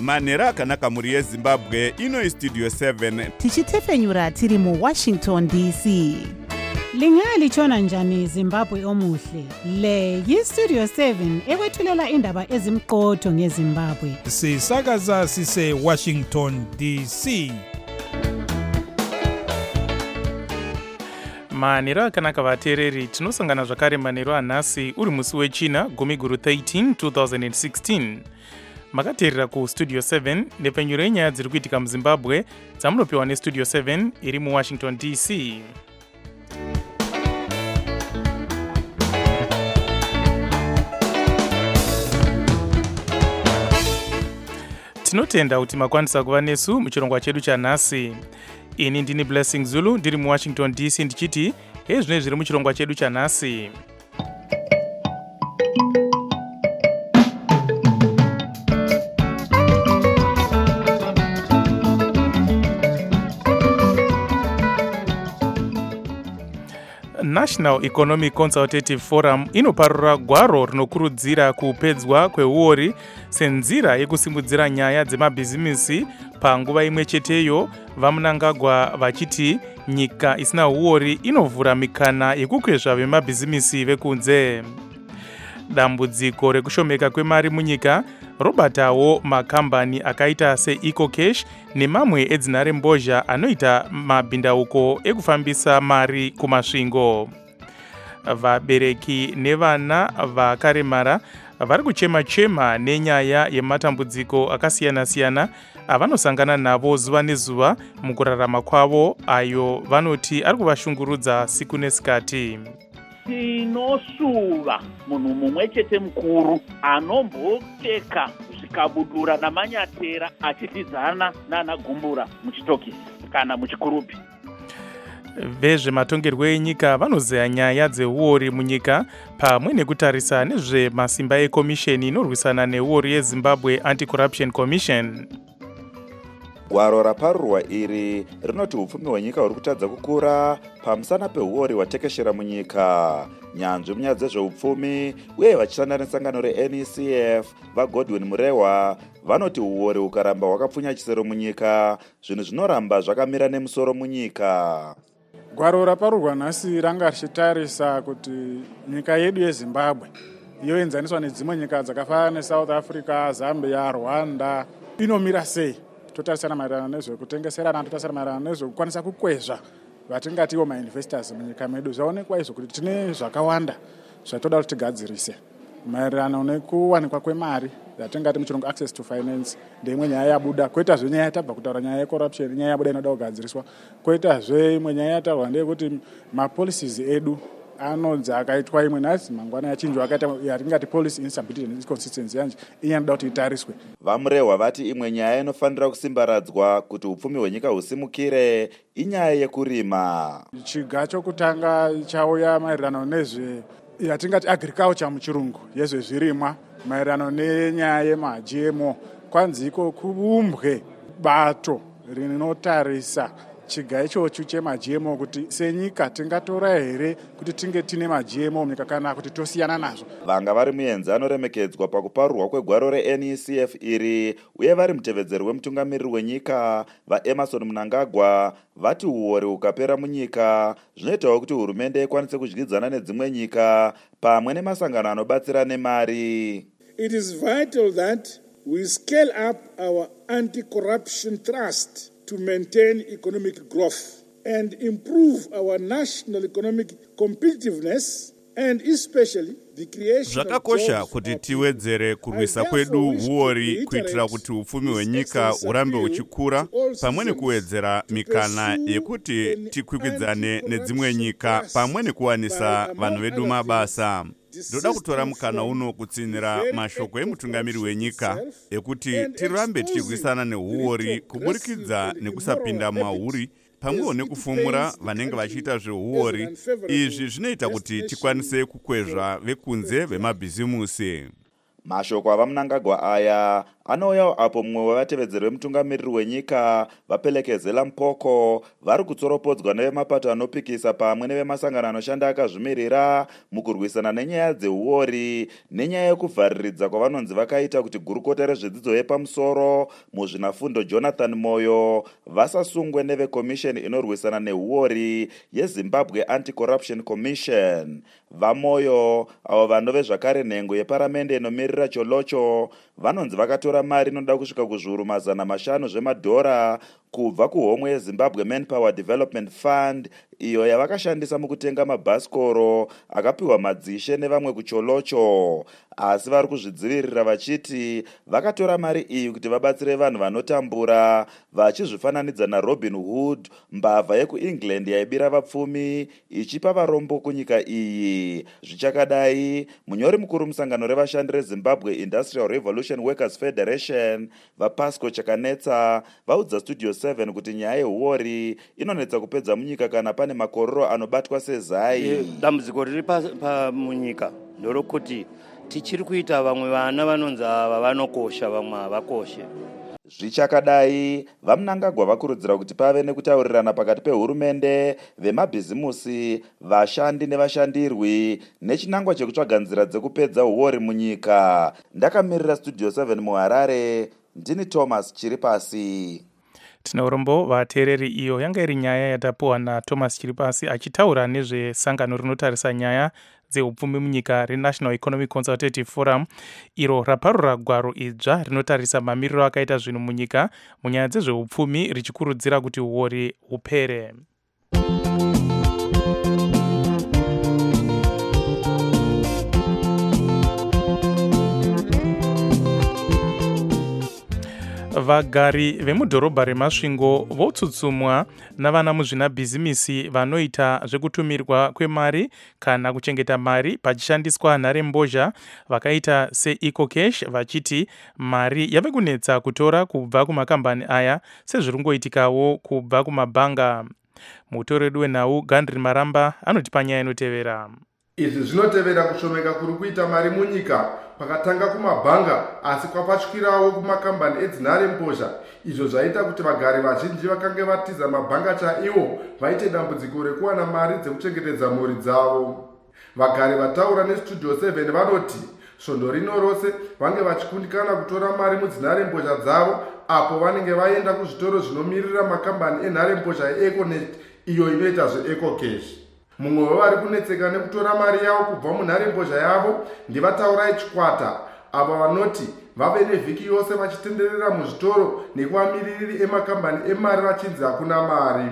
manhero akanaka mhuri yezimbabwe. Ino istudio 7 tichitefenyura tiri muWashington DC. Lingalitshona njani Zimbabwe omuhle? Le yiStudio 7 ekwethulela indaba ezimqotho ngeZimbabwe. Sisakaza sise Washington DC. Manhero akanaka vateereri, tinosangana zvakare manhero anhasi uri musi wechina 13 2016. Makateerera kuStudio 7 nepfenyuro yenyaya dziri kuitika muZimbabwe dzamunopiwa neStudio 7 iri muWashington DC. Tinotenda kuti makwanisa kuva nesu muchirongwa chedu chanhasi. Ini ndini Blessing Zulu ndiri muWashington DC ndichiti hezvino zviri muchirongwa chedu chanhasi. National Economic Consultative Forum inoparura gwaro rinokurudzira kupedzwa kweuori senzira yekusimudzira nyaya dzemabhizimisi. Panguva imwe cheteyo vaMnangagwa vachiti nyika isina uori inovhura mikana yekukwezva vemabhizimisi vekunze. Dambudziko rekushomeka kwemari munyika robatawo makambani akaita seEcocash nemamwe edzinhare mbozha anoita mabhindauko ekufambisa mari kumasvingo. Vabereki nevana vakaremara vari kuchema-chema nenyaya yematambudziko akasiyana-siyana avanosangana navo zuva nezuva mukurarama kwavo, ayo vanoti ari kuvashungurudza siku nesikati. Tinosuva munhu mumwe chete mukuru anombopfeka zvikabudura namanyatera achitidzana nana gumbura muchitokisi kana muchikurupi. Vezvematongerwo enyika vanozeya nyaya dzeuori munyika pamwe nekutarisa nezvemasimba ekomisheni inorwisana neuori yeZimbabwe Anti-Corruption Commission. Gwaro raparurwa iri rinoti upfumi hwenyika huri kutadza kukura pamusana peuori hwatekeshera munyika. Nyanzvi munyaya dzezveupfumi uye vachishanda nesangano reNECF vaGodwin Murehwa vanoti uori hukaramba hwakapfunya chisero munyika, zvinhu zvinoramba zvakamira nemusoro munyika. Gwaro raparurwa nhasi ranga richitarisa kuti nyika yedu yeZimbabwe yoenzaniswa nedzimwe nyika dzakafanana neSouth Africa, Zambia, Rwanda inomira sei. Totarisana maererano nezvekutengeserana, totarisana maererano nezvekukwanisa kukwezva vatingatiwo mainvestors munyika medu. Zvaonekwa izvo kuti tine zvakawanda zvatoda kuti tigadzirise maererano nekuwanikwa kwemari yatingati muchirungu access to finance. Ndeimwe nyaya yabuda. Koitazve nyaya yatabva kutaura nyaya yecorruption, nyaya yabuda inoda kugadziriswa. Koitazve imwe nyaya yataurwa ndeyekuti mapolicies edu anodzi akaitwa imwe nhasi mangwana yachinjwa akaita yatingati policy instability and inconsistency yanje inoda kuti itariswe. VaMurehwa vati imwe nyaya inofanira kusimbaradzwa kuti upfumi hwenyika husimukire inyaya yekurima. Chiga chokutanga chauya maererano nezve yatingati agriculture muchirungu, yezvezvirimwa, maererano nenyaya yemaGMO. Kwanzi iko kuumbwe bato rinotarisa chiga ichochu chemaGMO kuti senyika tingatora here kuti tinge tine maGMO munyika kana kuti tosiyana nazvo. Vanga vari muenzano remekedzwa pakuparurwa kwegwaro reNECF iri uye vari mutevedzeri wemutungamiriri wenyika vaEmmerson Mnangagwa vati uori hukapera munyika zvinoitawo kuti hurumende ikwanise kudyidzana nedzimwe nyika pamwe nemasangano anobatsira nemari. It is vital that we scale up our anti-corruption thrust to maintain economic growth and improve our national economic competitiveness and especially the creation Zvakakosha kuti tiwedzere kurwisa kwedu uori kuitira kuti upfumi hwenyika urambe uchikura pamwe nekuwedzera mikana yekuti tikwikwidzane nedzimwe nyika pamwe nekuwanisa vanhu vedu mabasa. Ndoda kutora mukana uno kutsinira mashoko emutungamiri wenyika ekuti tirambe tichirwisana neuori kuburikidza nekusapinda mauri pamwewo nekufumura vanenge vachiita zveuori. Izvi zvinoita kuti tikwanise kukwezva vekunze vemabhizimusi. Mashoko avaMnangagwa aya anouyawo apo mumwe wevatevedzeri vemutungamiriri wenyika vapelekezela mpoko vari kutsoropodzwa nevemapato anopikisa pamwe nevemasangano anoshanda akazvimirira mukurwisana nenyaya dzeuori nenyaya yekuvhariridza kwavanonzi vakaita kuti gurukota rezvidzidzo yepamusoro muzvinafundo Jonathan Moyo vasasungwe nevekomisheni inorwisana neuori yeZimbabwe Anti-Corruption Commission. Vamoyo avo vanove zvakare nhengo yeparamende inomirira cholocho vanonzi vakatora mari inoda kusvika kuzviuru 500 zvemadhora kubva kuhomwe yeZimbabwe Manpower Development Fund iyo yavakashandisa mukutenga mabhasikoro akapiwa madzishe nevamwe kucholocho. Asi vari kuzvidzivirira vachiti vakatora mari iyi kuti vabatsire vanhu vanotambura, vachizvifananidza naRobin Hood, mbavha yekuEngland yaibira vapfumi ichipa varombo kunyika iyi. Zvichakadai, munyori mukuru musangano revashandi reZimbabwe Industrial Revolution Workers Federation vaPasco Chakanetsa vaudza Studio 7 kuti nyaya yeuori inonetsa kupedza munyika kana pane makororo anobatwa sezai. Dambudziko riri munyika ndorokuti tichiri kuita vamwe vana vanonzi ava vanokosha vamwe havakoshe. Zvichakadai, vaMnangagwa vakurudzira kuti pave nekutaurirana pakati pehurumende, vemabhizimusi, vashandi nevashandirwi nechinangwa chekutsvaga nzira dzekupedza uori munyika. Ndakamirira Studio 7 muHarare, ndini Thomas Chiripasi. Tina urombo vateereri. Iyo yanga iri nyaya yatapuwa naThomas Chiripasi achitaura nezvesangano rinotarisa nyaya dzeupfumi munyika reNational Economic Consultative Forum, iro raparura gwaro idzva rinotarisa mamiriro akaita zvinhu munyika munyaya dzezveupfumi richikurudzira kuti uori hupere. Vagari vemudhorobha reMasvingo votsutsumwa navana muzvinabhizimisi vanoita zvekutumirwa kwemari kana kuchengeta mari pachishandiswa nharembozha vakaita seEcocash, vachiti mari yave kunetsa kutora kubva kumakambani aya sezviringoitikawo kubva kumabhanga. Mutori wedu wenhau Gandri Maramba anotipa nyaya inotevera. Izvi zvinotevera kushomeka kuri kuita mari munyika pakatanga kumabhanga asi kwapachukirawo kumakambani edzinharembozha, izvo zvaita kuti vagari vazhinji vakange vatiza mabhanga chaiwo vaite dambudziko rekuwana mari dzekuchengetedza mhuri dzavo. Vagari vataura neStudio 7 vanoti svondo rino rose vange vachikundikana kutora mari mudzinharembozha dzavo apo vanenge vaenda kuzvitoro zvinomirira makambani enharembozha eEconet iyo inoita zveEcocash. Mumwe wevari kunetseka nekutora mari yavo kubva munharembozha yavo ndivataurai Chikwata, ava vanoti vave nevhiki yose vachitenderera muzvitoro nekuvamiriri emakambani emari vachinzi hakuna mari.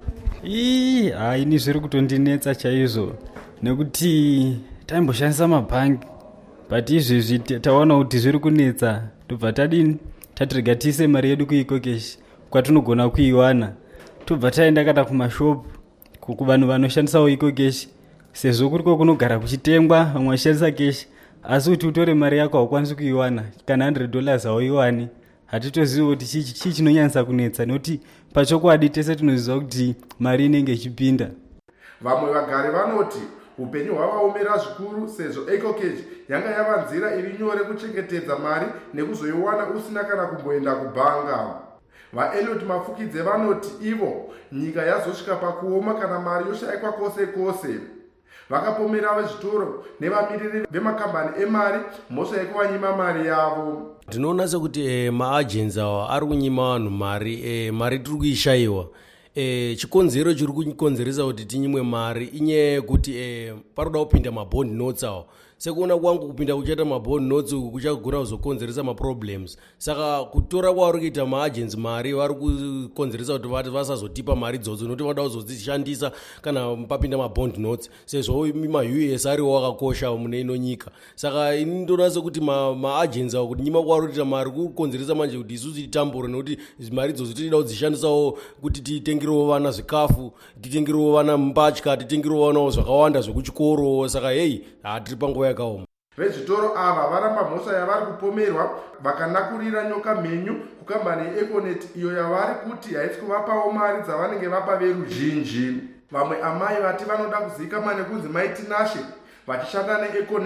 Ini zviri kutondinetsa chaizvo nekuti taimboshandisa mabhangi but izvezvi taona kuti zviri kunetsa tobva tadini tatirega tiise mari yedu kuEcocash kwatinogona kuiwana, tobva taenda kana kumashopu kuvanhu vanoshandisawo Ecocash sezvo kuriko kunogara kuchitengwa vamwe vachishandisa cash, asi kuti utore mari yako haukwanisi kuiwana kana $100 hauiwani. Hatitozivi kuti chii chinonyanyisa kunetsa nekuti pachokwadi tese tinoziva kuti mari inenge ichipinda. Vamwe vagari vanoti upenyu hwavaomera zvikuru sezvo Ecocash yanga yava nzira iri nyore kuchengetedza mari nekuzoiwana usina kana kumboenda kubhanga. VaEliot Mafukidze vanoti ivo nyika yazosvika pakuoma kana mari yoshayikwa kwose kwose. Vakapomera vezvitoro nevamiriri vemakambani emari mhosva yekuvanyima mari yavo. Tinoona sekuti maagenzi awa ari kunyima vanhu mari tiri kuishayiwa. Chikonzero chiri kukonzeresa kuti tinyimwe mari inyaya yekuti paroda kupinda mabond notes awa. Sekuona kwangu kupinda kuchaita mabond notes kuchagona kuzokonzeresa maproblems. Saka kutora kwavari kuita maagenzi mari vari kukonzeresa kuti vasazotipa mari idzodzo nokuti vada kuzodzishandisa kana papinda mabond notes sezvo maUS ariwo akakosha mune ino nyika. Saka ini ndinoona sekuti maagenzi awo kuti nyima kwavari kuita mari kukonzeresa manje kuti isusu titambure nokuti mari idzodzo tinoda kudzishandisawo kuti titengerewo vana zvikafu, titengerewo vana mbatya, titengerewo vanawo zvakawanda zvekuchikoro. Saka hatiri panguva yakaoma. Vezvitoro ava varamba mhosva yavari kupomerwa vakanakurira nyoka mhenyu kukambani yeEconet iyo yavari kuti haisi kuvapawo mari dzavanenge vapa veruzhinji. Vamwe amai vati vanoda kuzivikanwa nekunzi Mighty Nashe vachishanda neEconet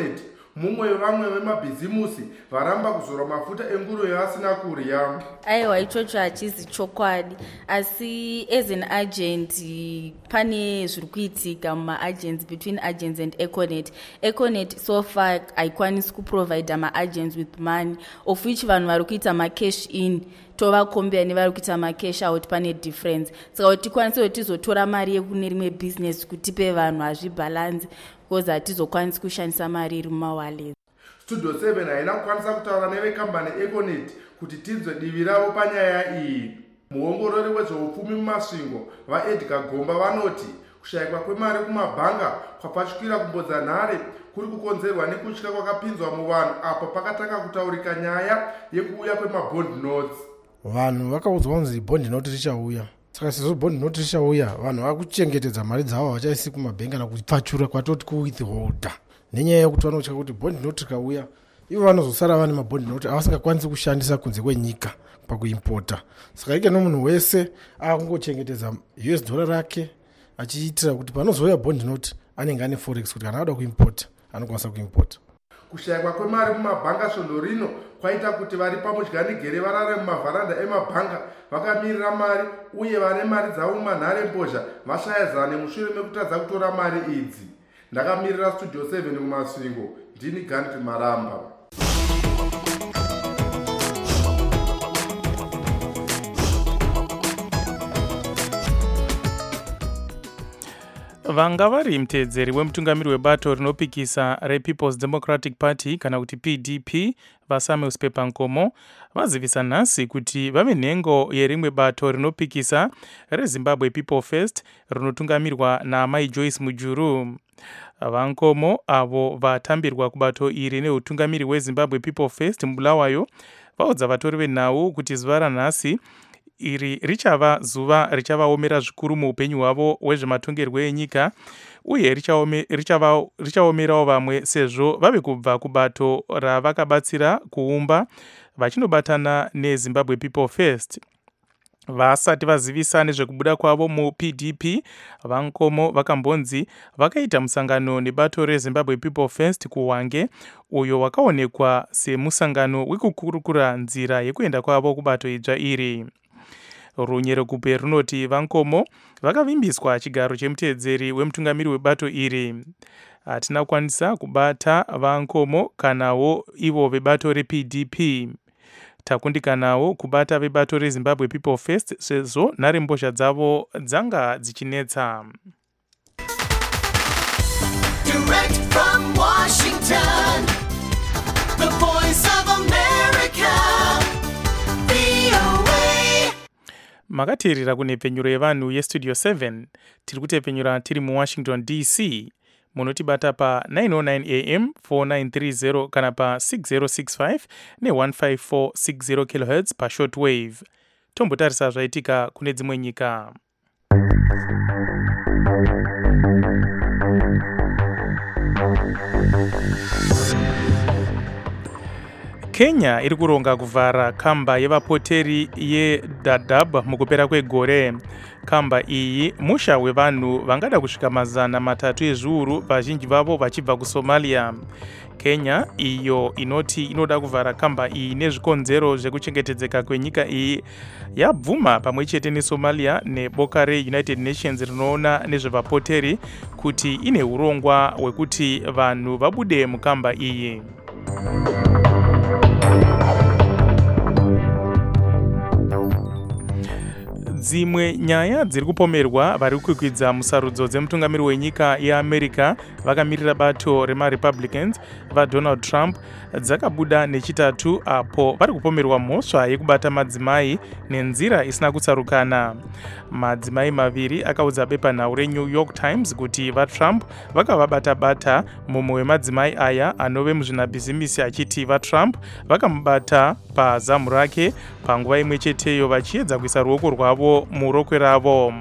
mumwe wevamwe vemabhizimusi varamba kuzora mafuta enguro yavasina kurya. Aiwa, ichocho hachizi chokwadi, asi as an agent pane zviri kuitika mumaagents, between agents and Econet. Econet so far haikwanisi kuprovide maagents with money, of which vanhu vari kuita macash in tovakombera nevari kuita macash out, pane difference. Saka kuti tikwanise kuti tizotora mari yekune rimwe business kuti tipe vanhu hazvibhalansi, because hatizokwanisi kushandisa mari iri mumawallet. Studio 7 haina kukwanisa kutaura nevekambani Econet kuti tinzwe divi ravo panyaya iyi. Muongorori wezveupfumi mumasvingo vaEdgar Gomba vanoti kushayikwa kwemari kumabhanga kwapashukira kumbodza nhare kuri kukonzerwa nekutya kwakapinzwa muvanhu apo pakatanga kutaurika nyaya yekuuya kwemabond notes. Vanhu vakaudzwa kunzi bond note richauya, saka sezvo bond note richauya vanhu vakuchengetedza mari dzavo havachaisi kumabhengi kana kupfachura kwatoti kuwithholder, nenyaya yekuti vanotya kuti bond note rikauya ivo vanozosara vane mabond note avasingakwanisi kushandisa kunze kwenyika pakuimpota. Saka ike nomunhu wese akungochengetedza US dollar rake achiitira kuti panozouya bond note anenge ane forex kuti kana ada kuimpota anokwanisa kuimpota. Kushayikwa kwemari mumabhanga svondo rino kwaita kuti vari pamudyanigere varare mumavharanda emabhanga vakamirira mari uye vane mari dzavo mumanhare mbozha vashayazane mushure mekutadza kutora mari idzi. Ndakamirira Studio 7 kumasvingo, ndini Ganti Maramba. Vanga vari mutedzeri wemutungamiri webato rinopikisa rePeople's Democratic Party kana kuti PDP vaSamuel Spepa Nkomo vazivisa nhasi kuti vave nhengo yerimwe bato rinopikisa reZimbabwe People First rinotungamirwa naMai Joyce Mujuru. VaNkomo avo vatambirwa kubato iri neutungamiri weZimbabwe People First mubulawayo vaudza vatori venhau kuti zuva ranhasi iri richava zuva richavaomera zvikuru muupenyu hwavo hwezvematongerwo enyika uye richaomerawo vamwe sezvo vave kubva kubato ravakabatsira kuumba vachinobatana neZimbabwe People First. Vasati vazivisa nezvekubuda kwavo muPDP, VaNkomo vakambonzi vakaita musangano nebato reZimbabwe People First kuHwange, uyo wakaonekwa semusangano wekukurukura nzira yekuenda kwavo kubato idzva iri. Runyerekupe runoti VaNkomo vakavimbiswa chigaro chemutedzeri wemutungamiri webato iri. Hatina kukwanisa kubata VaNkomo kanawo ivo vebato rePDP. Takundikanawo kubata vebato reZimbabwe People First sezvo nharembozha dzavo dzanga dzichinetsa. Direct from Washington, the voice of America, VOA. Makateerera kunhepfenyuro yevanhu yeStudio 7 tiri kutepfenyura tiri muWashington DC. Munotibata pa 909 AM 4930 kana pa 6065 ne15460 kHz pa shortwave. Tombotarisa zvaitika kune dzimwe nyika. Kenya iri kuronga kuvhara kamba yevapoteri yeDadaab mukupera kwegore. Kamba iyi musha wevanhu vangada kusvika 300 ezviuru, vazhinji vavo vachibva kuSomalia. Kenya iyo inoti inoda kuvhara kamba iyi nezvikonzero zvekuchengetedzeka kwenyika iyi yabvuma pamwe chete neSomalia neboka reUnited Nations rinoona nezvevapoteri kuti ine urongwa hwekuti vanhu vabude mukamba iyi. Dzimwe nyaya dziri kupomerwa vari kukwidza musarudzo dzemutungamiri wenyika yeAmerica vakamirira bato remaRepublicans vaDonald Trump dzakabuda nechitatu apo vari kupomerwa mhosva yekubata madzimai nenzira isina kutsarukana. Madzimai maviri akaudza bepanhau reNew York Times kuti vaTrump vakavabata-bata. Mumwe wemadzimai aya anove muzvinabhizimisi achiti vaTrump vakamubata pazamu rake panguva imwe cheteyo vachiedza kuisa ruoko rwavo murokwe ravo.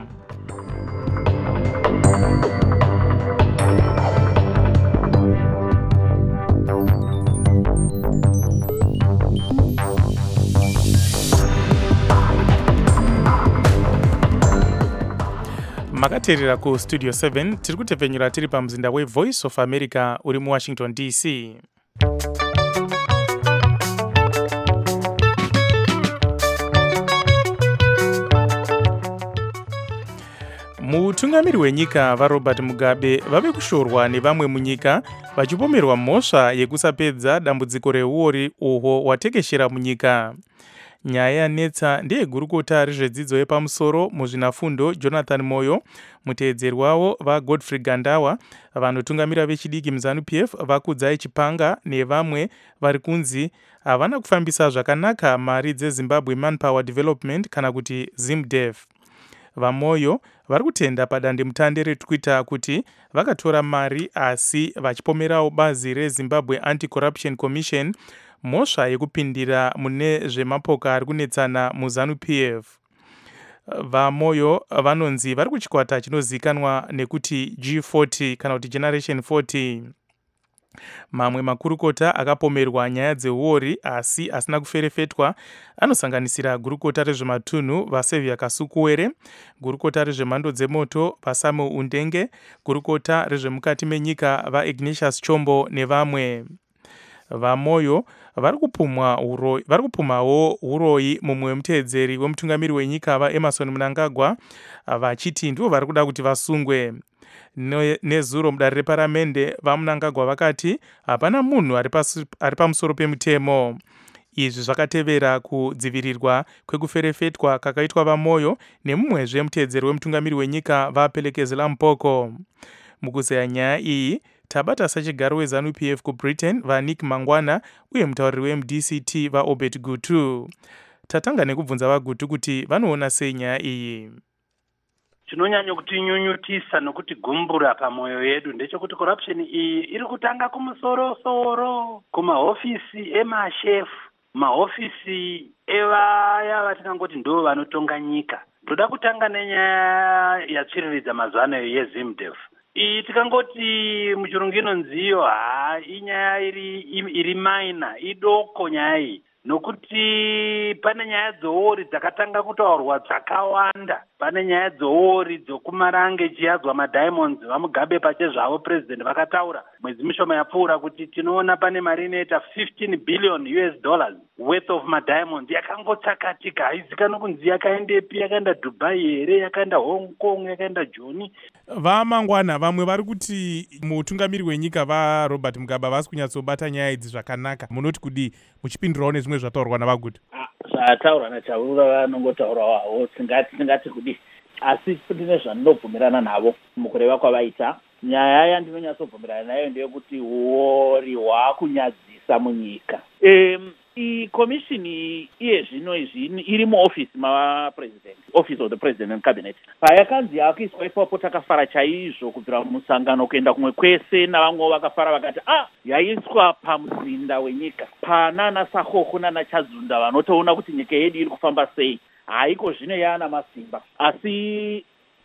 Makateerera kuStudio 7 tiri kutepfenyura tiri pamuzinda weVoice of America uri muWashington DC. mutungamiri wenyika varobert mugabe vave kushorwa nevamwe munyika vachipomerwa mhosva yekusapedza dambudziko reuori uhwo hwatekeshera munyika. Nyaya yanetsa ndeyegurukota rezvedzidzo yepamusoro muzvinafundo Jonathan Moyo, muteedzeri wavo vaGodfrey Gandawa, vanotungamira vechidiki muZANU-PF vakudzai Chipanga nevamwe vari kunzi havana kufambisa zvakanaka mari dzeZimbabwe Manpower Development kana kuti ZIMDEF. VaMoyo vari kutenda padandemutande reTwitter kuti vakatora mari asi vachipomerawo bazi reZimbabwe Anti-Corruption Commission mhosva yekupindira mune zvemapoka ari kunetsana muZANU-PF. VaMoyo vanonzi vari kuchikwata chinozivikanwa nekuti G40 kana kuti Generation 40. Mamwe makurukota akapomerwa nyaya dzeuori asi asina kuferefetwa anosanganisira gurukota rezvematunhu vaSevia Kasukuwere, gurukota rezvemhando dzemoto vaSamuel Undenge, gurukota rezvemukati menyika vaIgnatius Chombo nevamwe. VaMoyo vari kupumawo uroyi mumwe muteedzeri wemutungamiri wenyika vaEmerson Mnangagwa vachiti ndivo vari kuda kuti vasungwe. Nezuro mudare reparamende vaMnangagwa vakati hapana munhu ari pamusoro pemutemo. Izvi zvakatevera kudzivirirwa kwekuferefetwa kakaitwa VaMoyo nemumwezve muteedzeri wemutungamiri wenyika vaPelekezela Mpoko. Mukuzeya nyaya iyi tabata sachigaro weZANU-PF kuBritain vaNick Mangwana uye mutauriri weMDCT vaObert Gutu. Tatanga nekubvunza vaGutu kuti vanoona sei nyaya iyi. Chinonyanya kutinyunyutisa nokuti gumbura pamoyo yedu ndechekuti corruption iyi iri kutanga kumusoro-soro, kumahofisi emashefu, mahofisi evaya vatingangoti ndo vanotonga nyika. Ndoda kutanga nenyaya yatsviriridza mazuva ano yeZIMDEF. Iyi tikangoti muchirungu inonziyo inyaya iri maina, idoko nyaya iyi. Nokuti pane nyaya dzouori dzakatanga kutaurwa dzakawanda. Pane nyaya dzouori dzokumarange chiyadzwa maDiamonds vaMugabe pachezvavo president vakataura mwedzi mishoma yapfuura kuti tinoona pane mari inoita $15 billion worth of maDiamonds yakangotsakatika, haizikanwa kunzi yakaendepi, yakaenda Dubai here, yakaenda Hong Kong, yakaenda Joni. VaMangwana vamwe vari kuti mutungamiri wenyika vaRobert Mugabe havasi kunyatsobata nyaya idzi zvakanaka. Munoti kudi muchipindurawo nezvimwe zvataurwa navaGutu? Zvataurwa naChaurura vanongotaurawo singati kudi, asi ndine zvandinobvumirana navo mukureva kwavaita. Nyaya yandinonyatsobvumirana nayo ndeyekuti uori hwakunyadzisa munyika. Komishini iye zvino izvi iri muofisi mavapresident, office of the president and cabinet. Payakanzi yakuiswa ipapo takafara chaizvo kubvira musangano kuenda kumwe kwese, navamwe vakafara vakati yaiswa pamuzinda wenyika panana Sakoko nana Chadzunda vanotoona kuti nyika yedu iri kufamba sei. Haiko zvino yana masimba, asi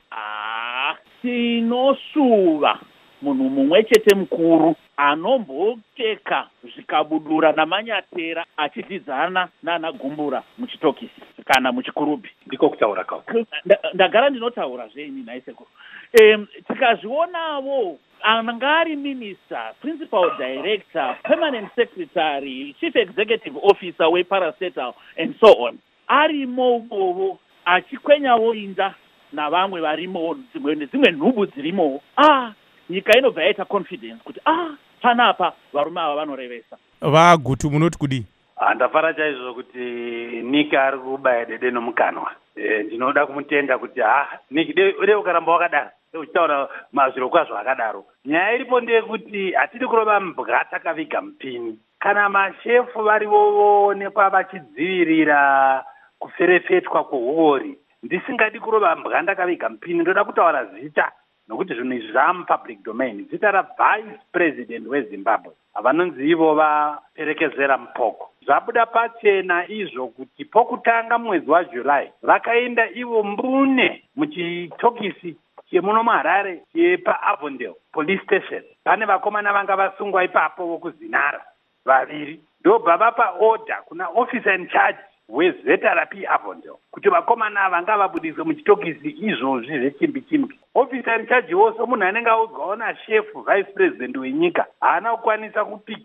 tinosuva munhu mumwe chete mukuru anomboteka zvikabudura namanyatera achidyidzana nana Gumbura muchitokisi kana muchikurubhi. Ndiko kutaura kwako. Ndagara ndinotaura zvenyi naisekuru. Tikazvionavo angari minister, principal director, permanent secretary, chief executive officer weParastatal and so on, arimo bovo achikwenyawo inda navamwe varimo dzimwe nhubu dzirimo. Nyika inobva yaita confidence kuti panapa varume ava vanorevesa. VaGutu munoti kudi? Ndafara chaizvo kuti Nick ari kubaya dede nomukanwa. Ndinoda kumutenda kuti Nick dei ukaramba wakadaro uchitaura mazviro kwazvo akadaro. Nyaya iripo ndeyekuti hatidi kurova mbwa takaviga mupini. Kana mashefu varivo voonekwa vachidzivirira kuferefetwa kweuori, ndisingadi kurova mbwa ndakaviga mupini, ndoda kutaura zita. Nokuti zvinhu izvi zvamupublic domain. Zita ravice president weZimbabwe avanonzi ivo vaPelekezela Mpoko. Zvabuda pachena izvo kuti pokutanga mwedzi waJuly vakaenda ivo mbune muchitokisi chemuno muHarare chepaAvondale police station. Pane vakomana vanga vasungwa ipapo vokuzinara vaviri. Ndobva vapa order kuna officer in charge weZRP Avondale kuti vakomana vanga vabudiswe muchitokisi izvozvi zvechimbi-chimbi. Officer in charge wose munhu anenge audzwawo naShefu vice president wenyika haana kukwanisa kupikisa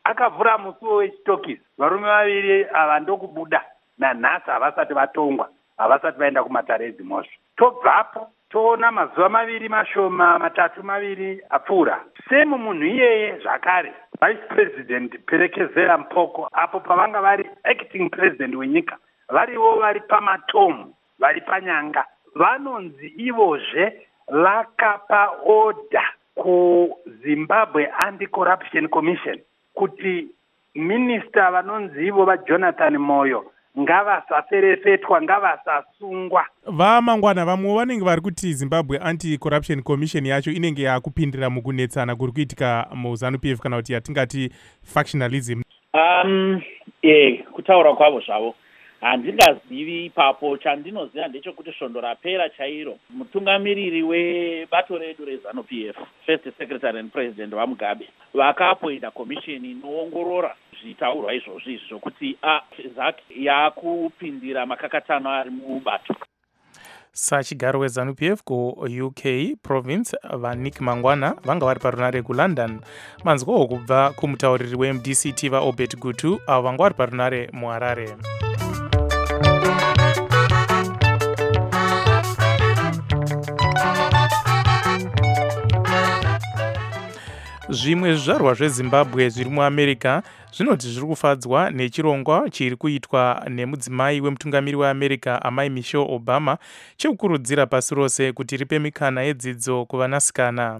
akavhura musuwo wechitokisi. Varume vaviri ava ndokubuda nanhasi, havasati vatongwa, havasati vaenda kumatare edzimhosva. Tobvapo toona mazuva maviri mashoma matatu maviri apfuura, semu munhu iyeye zvakare vice president Perekezera Mpoko, apo pavanga vari acting president wenyika, variwo vari pamatomu, vari panyanga, vanonzi ivozve vakapa order kuZimbabwe Anti-Corruption Commission kuti minista vanonzi ivo vaJonathan Moyo ngavasaferefetwa, ngavasasungwa. Vamangwana vamwe vanenge vari kuti Zimbabwe Anti-Corruption Commission yacho inenge yakupindira mukunetsana kuri kuitika muZANU-PF kana kuti yatingati factionalism. Kutaura kwavo zvavo handingazivi ipapo. Chandinoziva ndechekuti svondo rapera chairo, mutungamiriri webato redu reZANU-PF, first secretary and president vaMugabe, vakapoinda komisheni inoongorora zvitaurwa izvozvi zvokuti ZAC yakupindira makakatano ari mubato. Sachigaro weZANU-PF ku-UK province vaNick Mangwana vanga vari parunare kuLondon. Manzwawo kubva kumutauriri weMDCT vaObert Gutu avo vanga vari parunare muHarare. Zvimwe zvizvarwa zveZimbabwe zviri muAmerica zvinoti zviri kufadzwa nechirongwa chiri kuitwa nemudzimai wemutungamiri weAmerica amai Michelle Obama chekukurudzira pasi rose kuti ripe mikana yedzidzo kuvanasikana.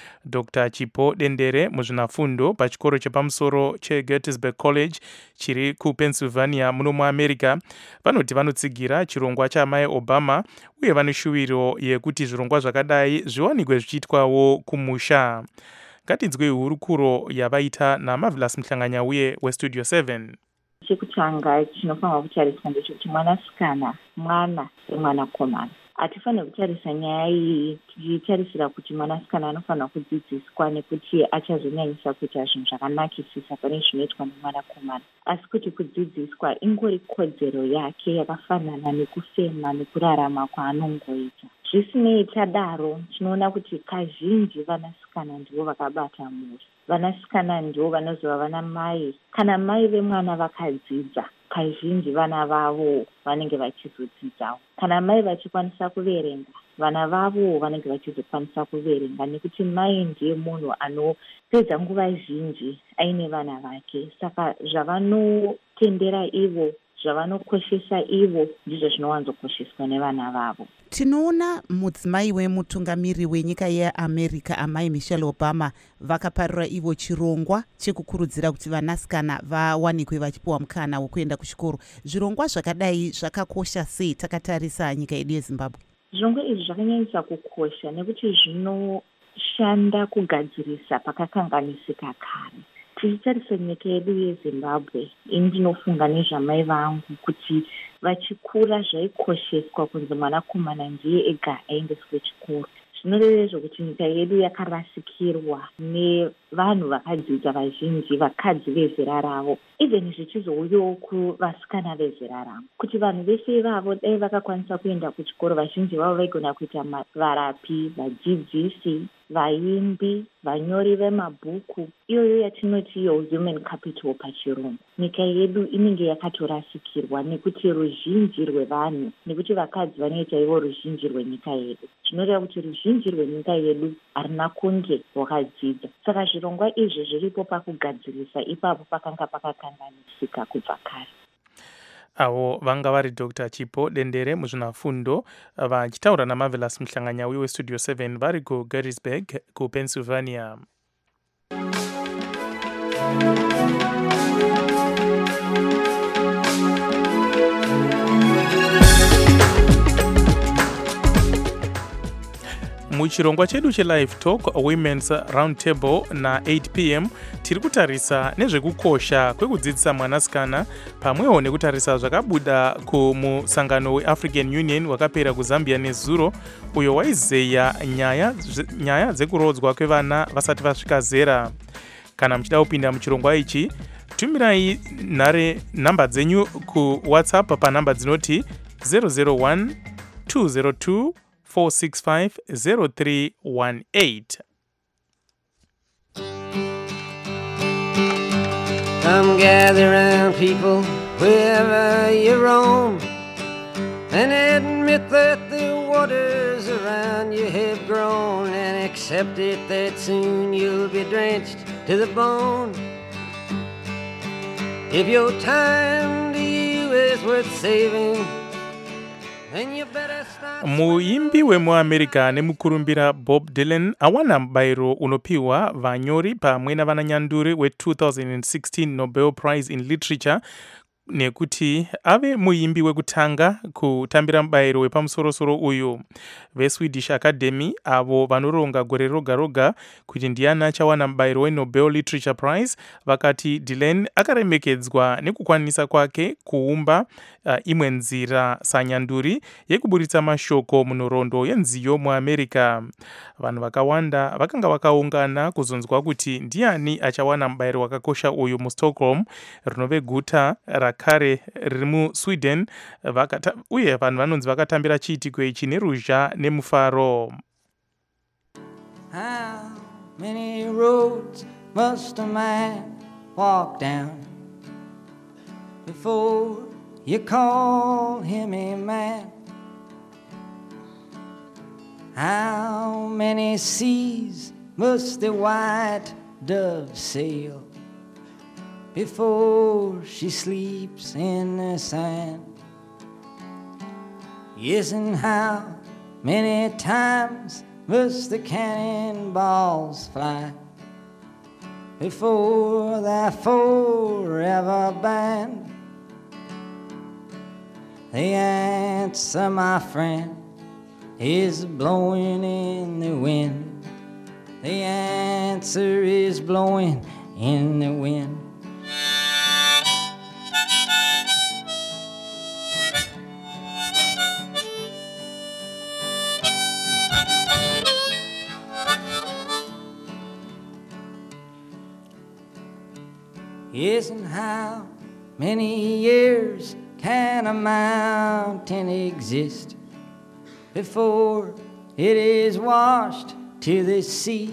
Dr. Chipo Dendere, muzvinafundo pachikoro chepamusoro cheGettysburg College chiri kuPennsylvania muno muAmerica, vanoti vanotsigira chirongwa chaamai Obama uye vane shuviro yekuti zvirongwa zvakadai zviwanikwe zvichiitwawo kumusha. Ngatinzwe hurukuro yavaita naMarvelous Mhlanganyauye weStudio 7. Chekutanga chinofanirwa kutariswa ndechekuti mwanasikana mwana wemwanakomana. Hatifaniri kutarisa nyaya iyi tichitarisira kuti mwanasikana anofanira kudzidziswa nekuti achazonyanyisa kuita zvinhu zvakanakisisa pane zvinoitwa nemwanakomana, asi kuti kudzidziswa ingori kodzero yake yakafanana nekufema nekurarama kwaanongoita. Zvisinei tadaro, tinoona kuti kazhinji vanasikana ndivo vakabata mhuri. Vanasikana ndivo vanozova vana mai. Kana mai vemwana vakadzidza, kazhinji vana vavo vanenge vachizodzidzawo. Kana mai vachikwanisa kuverenga, vana vavo vanenge vachizokwanisa kuverenga, nekuti mai ndiye munhu anopedza nguva zhinji aine vana vake. Saka zvavanotendera ivo, zvavanokoshesa ivo, ndizvo zvinowanzokosheswa nevana vavo. Tinoona mudzimai wemutungamiri wenyika yeAmerica amai Michelle Obama vakaparura ivo chirongwa chekukurudzira kuti vanasikana vawanikwe vachipiwa mukana wekuenda kuchikoro. Zvirongwa zvakadai zvakakosha sei takatarisa nyika yedu yeZimbabwe? Zvirongwa izvi zvakanyanyisa kukosha nekuti zvinoshanda kugadzirisa pakakanganisika kare. Tichitarisa nyika yedu yeZimbabwe, ndinofunga nezvamai vangu kuti vachikura zvaikosheswa kunzi mwanakomana ndiye ega aendeswe chikoro. Zvinoreva kuti nyika yedu yakarasikirwa nevanhu vakadzidza vazhinji, vakadzi vezera ravo, even zvichizouyawo kuvasikana vezera ravo, kuti vanhu vese ivavo dai vakakwanisa kuenda kuchikoro, vazhinji vavo vaigona kuita varapi, vadzidzisi, vaimbi, vanyori vemabhuku, iyoyo yatinoti iyo human capital pachirungu. Nyika yedu inenge yakatorasikirwa nekuti ruzhinji rwevanhu, nekuti vakadzi vanoita ivo ruzhinji rwenyika yedu. Zvinoreva kuti ruzhinji rwenyika yedu harina kunge rwakadzidza. Saka zvirongwa izvi zviripo pakugadzirisa ipapo pakanga pakakanganisika kubva kare. Avo vanga vari Dr. Chipo Dendere muzvinafundo vachitaura naMarvelous Mhlanganyauye weStudio 7 vari kuGettysburg kuPennsylvania. Muchirongwa chedu cheLive Talk Women's Roundtable na 8 p.m. tiri kutarisa nezvekukosha kwekudzidzisa mwanasikana pamwewo nekutarisa zvakabuda kumusangano weAfrican Union wakapera kuZambia nezuro uyo waizeya nyaya dzekurodzwa kwevana vasati vasvika zera. Kana muchida kupinda muchirongwa ichi, tumirai namba dzenyu kuWhatsApp panamba dzinoti 001 202 465-0318. Come gather round, people, wherever you roam, and admit that the waters around you have grown, and accept it that soon you'll be drenched to the bone. If your time to you is worth saving, then you better start. Muimbi wemuamerica nemukurumbira Bob Dylan awana mbairo unopiwa vanyori pamwe na vananyanduri we-2016 Nobel Prize in Literature nekuti ave muimbi wekutanga kutambira mubairo wepamusorosoro uyu. VeSwedish Academy avo vanoronga gore roga roga kuti ndiani achawana mubairo weNobel Literature Prize vakati Dylan akaremekedzwa nekukwanisa kwake kuumba imwe nzira sanyanduri yekuburitsa mashoko munhoroondo yenziyo muAmerica. Vanhu vakawanda vakanga vakaungana kuzonzwa kuti ndiani achawana mubairo wakakosha uyu muStockholm, rinove guta rakare riri muSweden, uye vanhu vanonzi vakatambira chiitiko ichi neruzha nemufaro. How many roads must a man walk down before you call him a man? How many seas must the white dove sail before she sleeps in the sand? Yes, and how many times must the cannonballs fly before they're forever banned? The answer, my friend, is blowing in the wind. The answer is blowing in the wind. Yes, and how many years can a mountain exist before it is washed to the sea?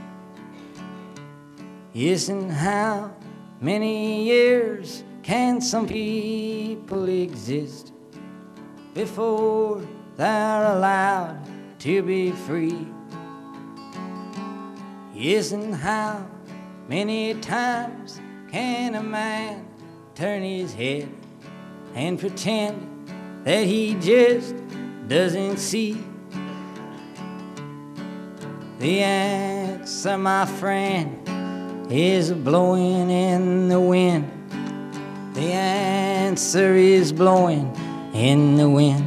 Yes, and how many years can some people exist before they're allowed to be free? Yes, and how many times can a man turn his head and pretend that he just doesn't see? The answer, my friend, is blowing in the wind. The answer is blowing in the wind.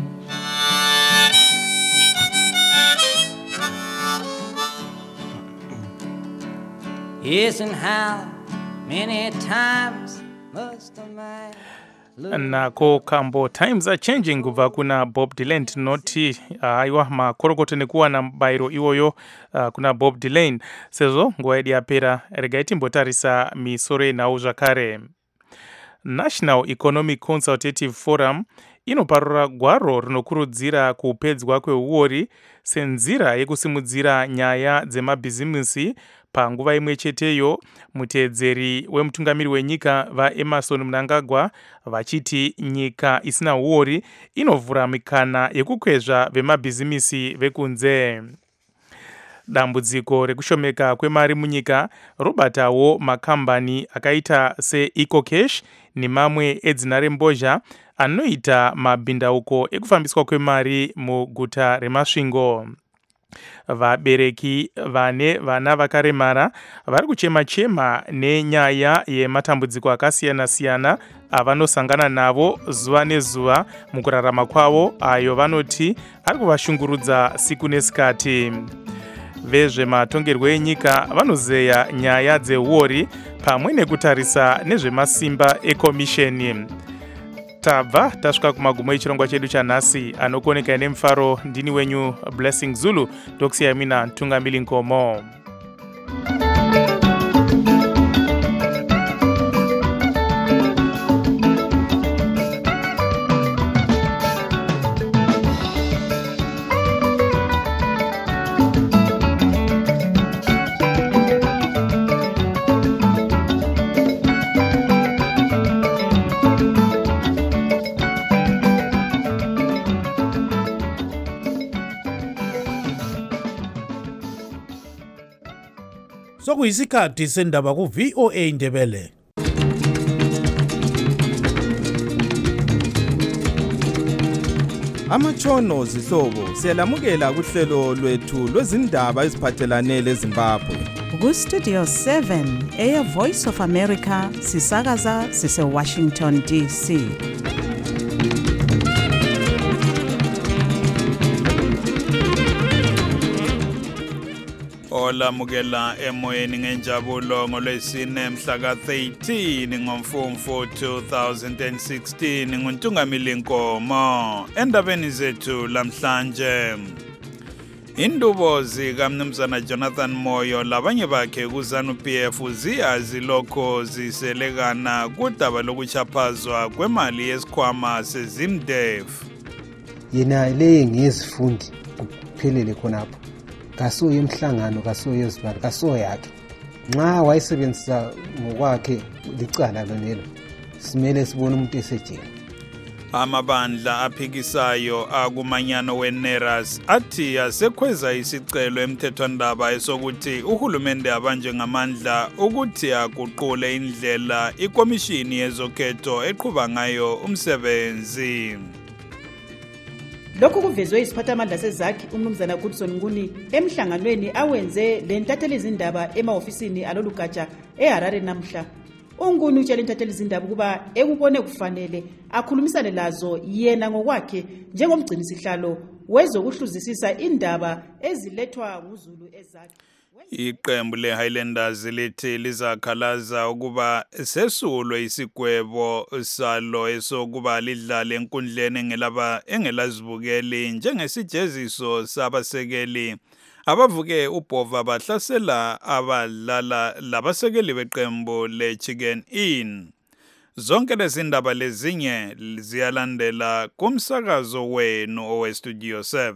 Yes, and how many times must a man nako kambo times are changing kubva kuna Bob Dylan tinoti aiwa makorokoto nekuwa na mubairo iwoyo kuna Bob Dylan. Sezvo nguva yedu yapera, regai timbotarisa misoro yenhau zvakare. National Economic Consultative Forum inoparura gwaro rinokurudzira kupedzwa kweuori senzira yekusimudzira nyaya dzemabhizimisi. Panguva imwe cheteyo, muteedzeri wemutungamiri wenyika vaEmerson Mnangagwa vachiti nyika isina uori inovhura mikana yekukwezva vemabhizimisi vekunze. Dambudziko rekushomeka kwemari munyika robatawo makambani akaita seEcocash nemamwe edzina rembozha anoita mabhindauko ekufambiswa kwemari muguta remasvingo. Vabereki vane vana vakaremara vari kuchema-chema nenyaya yematambudziko akasiyana-siyana avanosangana navo zuva nezuva mukurarama kwavo, ayo vanoti ari kuvashungurudza siku nesikati. Vezvematongerwo enyika vanozeya nyaya dzeuori pamwe nekutarisa nezvemasimba ekomisheni. Tabva tasvika kumagumo echirongwa chedu chanhasi. Anokoneka nemufaro ndini wenyu Blessing Zulu, ndokusiya mina Tungamili Nkomo. sokuyisikhathi sendaba ku-VOA Indebele. Amatshono zihlobo siyalamukela kuhlelo lwethu lwezindaba eziphathelane leZimbabwe. Ku-Studio 7 Air Voice of America sisakaza sise-Washington DC. Olamukela emoyeni ngenjabulo ngolwesine mhla ka-13 ngoMfumfu 2016 nguNtungamili Nkomo. Endabeni zethu lamhlanje, indubo zikaMnumzana Jonathan Moyo labanye bakhe kuZANU-PF ziyazi lokho ziselekana kudaba lokuchaphazwa kwemali yesikhwama seZimDef. Yena le ngezifundi kuphelele khonapho. Kasuye emhlangano kasuye izibani kasuye yakhe nxa wayesebenzisa ngokwakhe licala lonelo simele sibone umuntu esejele. Amabandla aphikisayo akumanyano weNERAS athi asekhweza isicelo emthethwandaba esokuthi uhulumende abanje ngamandla ukuthi aguqule indlela ikomishini yezokhetho eqhuba ngayo umsebenzi. Lokhu kuvezwe isiphathamandla sezakhi uMnumzana Goodson Nguni emhlanganweni awenze lentatheli izindaba emaofisini alolugatsha eHarare namhla. UNguni utshela intatheli izindaba kuba ekubone kufanele akhulumisane lazo yena ngokwakhe njengomgcinisihlalo wezokuhluzisisa indaba ezilethwa nguZulu ezakhe. Iqembu leHighlanders lithi lizakhalaza ukuba sesulwe isigwebo salo esokuba lidlale enkundleni engelazibukeli njengesijeziso sabasekeli abavuke ubhova bahlasela abadlala labasekeli beqembu leChicken Inn. Zonke lezi ndaba lezinye ziyalandela kumsakazo wenu oweStudio 7.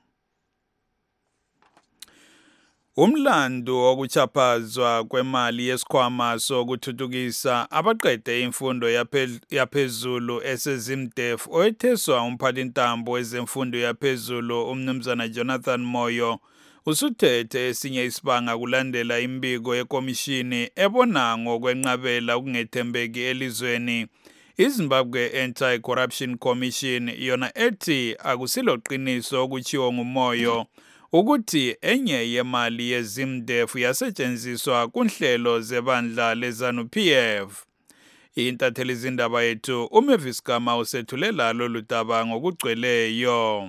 Umlando wokuchaphazwa kwemali yesikhwama sokuthuthukisa abaqede imfundo yaphezulu eseZimDef oyetheswa umphathintambo wezemfundo yaphezulu uMnumzana Jonathan Moyo usuthethe esinye isibanga kulandela imbiko yekomishini ebona ngokwenqabela ukungethembeki elizweni. iZimbabwe Anti-Corruption Commission yona ethi akusiloqiniso okutshiwo nguMoyo ukuthi enye yemali yeZimDef yasetshenziswa kunhlelo zebandla leZANU-PF. Intatheli izindaba yethu uMavis Gama usethulela lolu daba ngokugcweleyo.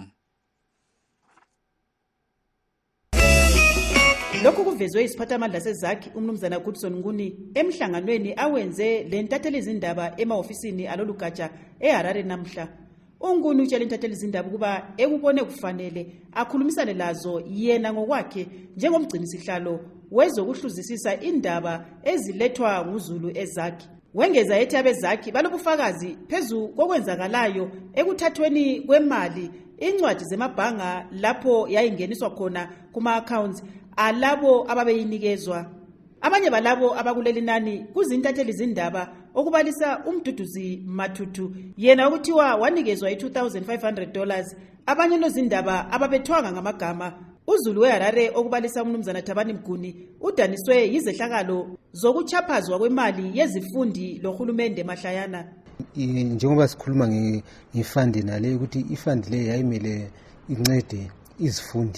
Lokhu kuvezwe isiphathamandla sezakhi uMnumzana Goodson Nguni emhlanganweni awenze lentatheli izindaba emaofisini alolugatsha eHarare namhla. UNguni utshela intatheli izindaba kuba ekubone kufanele akhulumisane lazo yena ngokwakhe njengomgcinisihlalo wezokuhluzisisa indaba ezilethwa nguZulu ezakhi. Wengeza ethi abezakhi balobufakazi phezu kokwenzakalayo ekuthathweni kwemali incwadi zemabhanga lapho yayingeniswa khona kuma-accounts alabo ababeyinikezwa. Abanye balabo abakuleli nani kuzintatheli izindaba okubalisa uMduduzi Mathutu yena ukuthiwa wanikezwa $2,500. Abanye nozindaba ababethwanga ngamagama uZulu weHarare okubalisa uMnumzana Thabani Mguni udaniswe yizehlakalo zokuchaphazwa kwemali yezifundi lohulumende mahlayana. Njengoba sikhuluma ngefund nale ukuthi ifund le yayimele incede izifundi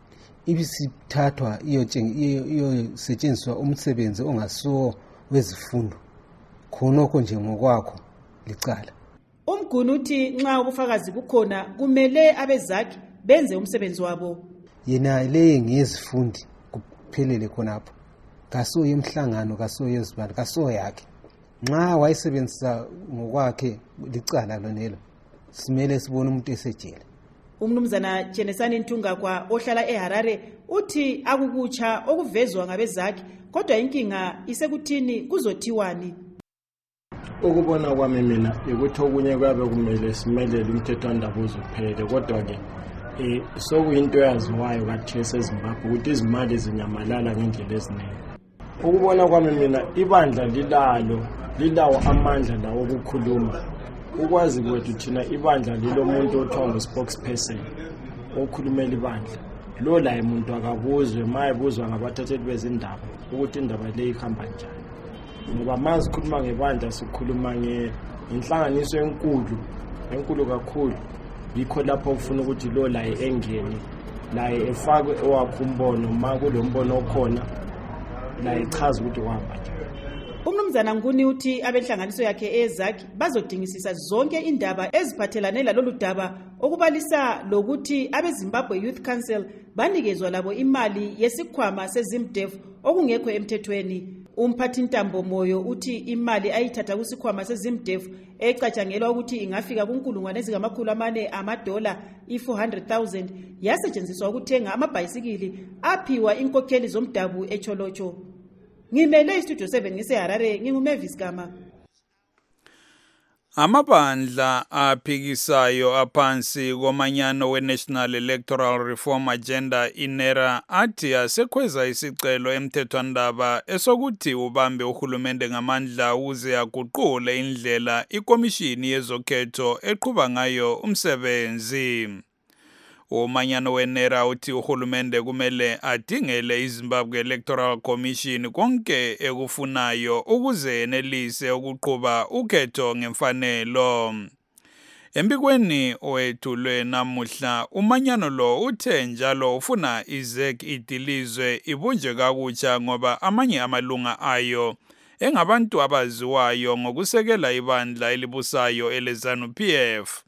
ibisithathwa iyosetshenziswa umsebenzi ongasuwo wezifundo khonokho nje ngokwakho licala. UMguni uthi nxa ubufakazi bukhona kumele abezakhi benze umsebenzi wabo. Yena le ngezifundi kuphelele khonapho kasuye emhlangano kasuye izibani kasuye yakhe nxa wayesebenzisa ngokwakhe licala lonelo simele sibone umuntu esejele. UMnumzana Chenesani Ntungakwa ohlala eHarare uthi akukutsha okuvezwa ngabezakhi kodwa inkinga isekuthini kuzothiwani. Ukubona kwami mina ukuthi okunye kwabe kumele simelele umthethwandaba uzophele kodwa-ke sokuyinto yaziwayo kathi eseZimbabwe ukuthi izimali zinyamalala ngendlela eziningi. Ukubona kwami mina ibandla lilawo amandla lawo okukhuluma. Ukwazi kwethu thina ibandla lilomuntu othiwa ngu-spokesperson okhulumela ibandla. Lo la umuntu akabuzwe mayebuzwa ngabathatheli bezindaba ukuthi indaba le ihamba njani, ngoba manje sikhuluma ngebandla sikhuluma ngenhlanganiso enkulu kakhulu. Yikho lapho ufuna ukuthi lo laye engene laye efakwe owakhe umbono, ma kulo mbono okhona laye ichaza ukuthi uhamba njani. Umnumzana Nguni uthi abenhlanganiso yakhe ezakhi bazodingisisa zonke indaba eziphathelane lalolu daba, okubalisa lokuthi abeZimbabwe Youth Council banikezwa labo imali yesikhwama seZimDev okungekho emthethweni. Umphathintambo Moyo uthi imali ayithatha kusikhwama seZimDev ecatshangelwa ukuthi ingafika kunkulungwane $400 i400,000 yasetshenziswa ukuthenga amabhayisikili aphiwa inkokheli zomdabu eCholocho. Ngimele iStudio 7 ngiseHarare, nginguMavis Gama. Amabandla aphikisayo aphansi komanyano we-National Electoral Reform Agenda INERA athi asekhweza isicelo emthethwandaba esokuthi ubambe uhulumende ngamandla ukuze aguqule indlela ikomishini yezokhetho eqhuba ngayo umsebenzi. Umanyano we-NERA uthi uhulumende kumele adingele iZimbabwe Electoral Commission konke ekufunayo ukuze enelise ukuqhuba ukhetho ngemfanelo. Embikweni owethulwe namuhla, umanyano lo uthe njalo ufuna iZEC idilizwe ibunjwe kakutsha ngoba amanye amalunga ayo engabantu abaziwayo ngokusekela ibandla elibusayo eleZANU-PF.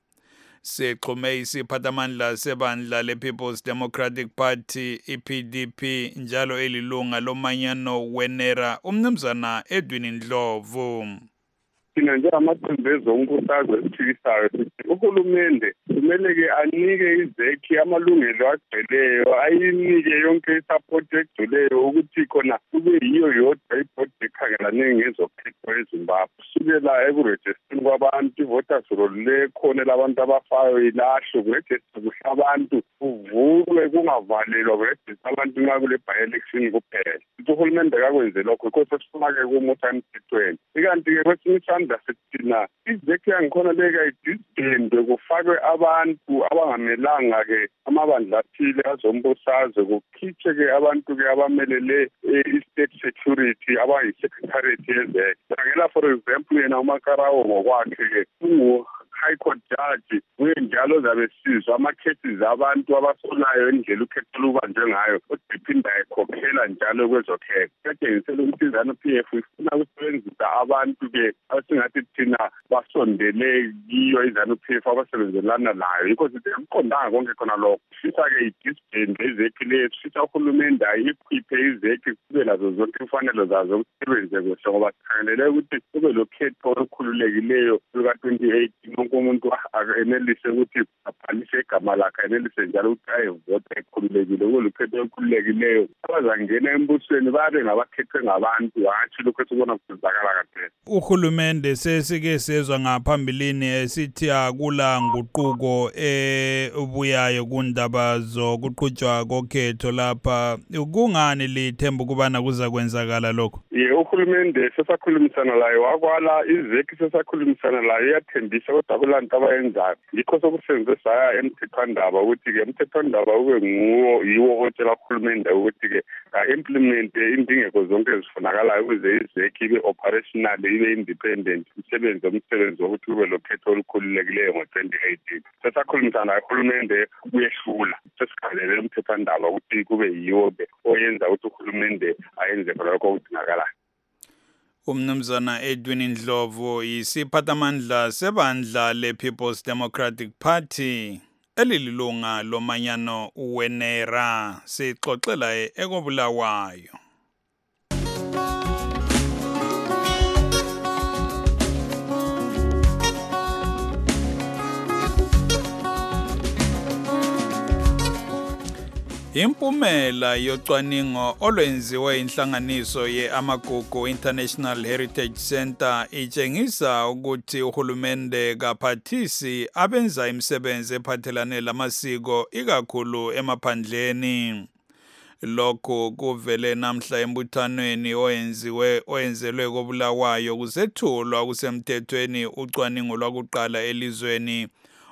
Sexhume isiphathamandla sebandla le-People's Democratic Party iPDP njalo elilunga lomanyano we-NERA umnumzana Edwin Ndlovu. Thina njengamaqembu ezonkuthazo esithikisayo sithi uhulumende kumele-ke anike iZEC amalungelo agcweleyo, ayinike yonke isapoti egcweleyo ukuthi khona kube yiyo yodwa ibhodi ekhangelane ngezokhetho eZimbabwe. Kusukela ekurejistrini kwabantu, ivoters roll lekhona labantu abafayo ilahlwe, kurejista kuhle abantu, kuvulwe kungavalelwa, kurejista abantu nxa kule by-election kuphela. Uhulumende kakwenze lokho, yikho sesifuna-ke kumusa emthethweni. Ikanti-ke kwesinye isandla sithina iZEC yangikhona leka idisbandwe kufakwe abantu abangamelanga-ke amabandla athile azombusazwe, kukhitshwe-ke abantu-ke abamelele i-state security abayi-secretariat yeZEC. Khangela for example yena uMakarawo ngokwakhe-ke high court judge njalo ozabe sizwa ama-cases abantu abasolayo indlela ukhetho lubanjwe ngayo, odiphinda ekhokhela njalo kwezokhetho. Kuyatshengisela ukuthi iZANU-PF ifuna ukusebenzisa abantu-ke asingathi thina basondele kiyo iZANU-PF abasebenzelana layo. Yikho sithi akuqondanga konke khona lokho. Sifisa-ke idisband iZEC leyo, sifisa uhulumende ayikhiphe iZEC kube lazo zonke imfanelo zazo ukusebenze kuhle, ngoba sikhangelele ukuthi kube lokhetho olukhululekileyo luka-2018 wonke umuntu enelise ukuthi abhalise igama lakhe, enelise njalo ukuthi ayevota ekhululekile. Kulukhetho olukhululekileyo, abazangena embusweni babe ngabakhethwe ngabantu, hatshi lokho esibona kusizakala kaphela. Uhulumende sesike sezwa ngaphambilini esithi akula nguquko ebuyayo kundaba zokuqhutshwa kokhetho lapha. Kungani lithemba ukubana kuza kwenzakala lokho? Uhulumende sesakhulumisana laye, wakwala iZEC sesakhulumisana laye, iyathembisa kodwa kulanto abayenzayo. Yikho sokusenzwe saya emthethwandaba ukuthi-ke umthethwandaba ube yiwo otshela uhulumende ukuthi-ke implemente indingeko zonke ezifunakalayo ukuze iZEC ibe operational, ibe independent, umsebenzi wokuthi kube lokhetho olukhululekileyo ngo-2018. Sesakhulumisana naye uhulumende kuyehlula, sesikhalele umthethwandaba ukuthi kube yiwo-ke oyenza ukuthi uhulumende ayenze lokho okudingakalayo. Umnumzana Edwin Ndlovu yisiphathamandla sebandla le-People's Democratic Party elilunga lomanyano we-NERA, sixoxela ekobulawayo. Impumela yocwaningo olwenziwe inhlanganiso ye-Amagugu International Heritage Center itshengisa ukuthi uhulumende kaphathisi abenza imisebenzi ephathelane lamasiko ikakhulu emaphandleni. Lokho kuvele namhla embuthanweni oyenzelwe kobulawayo kusethulwa kusemthethweni ucwaningo lwakuqala elizweni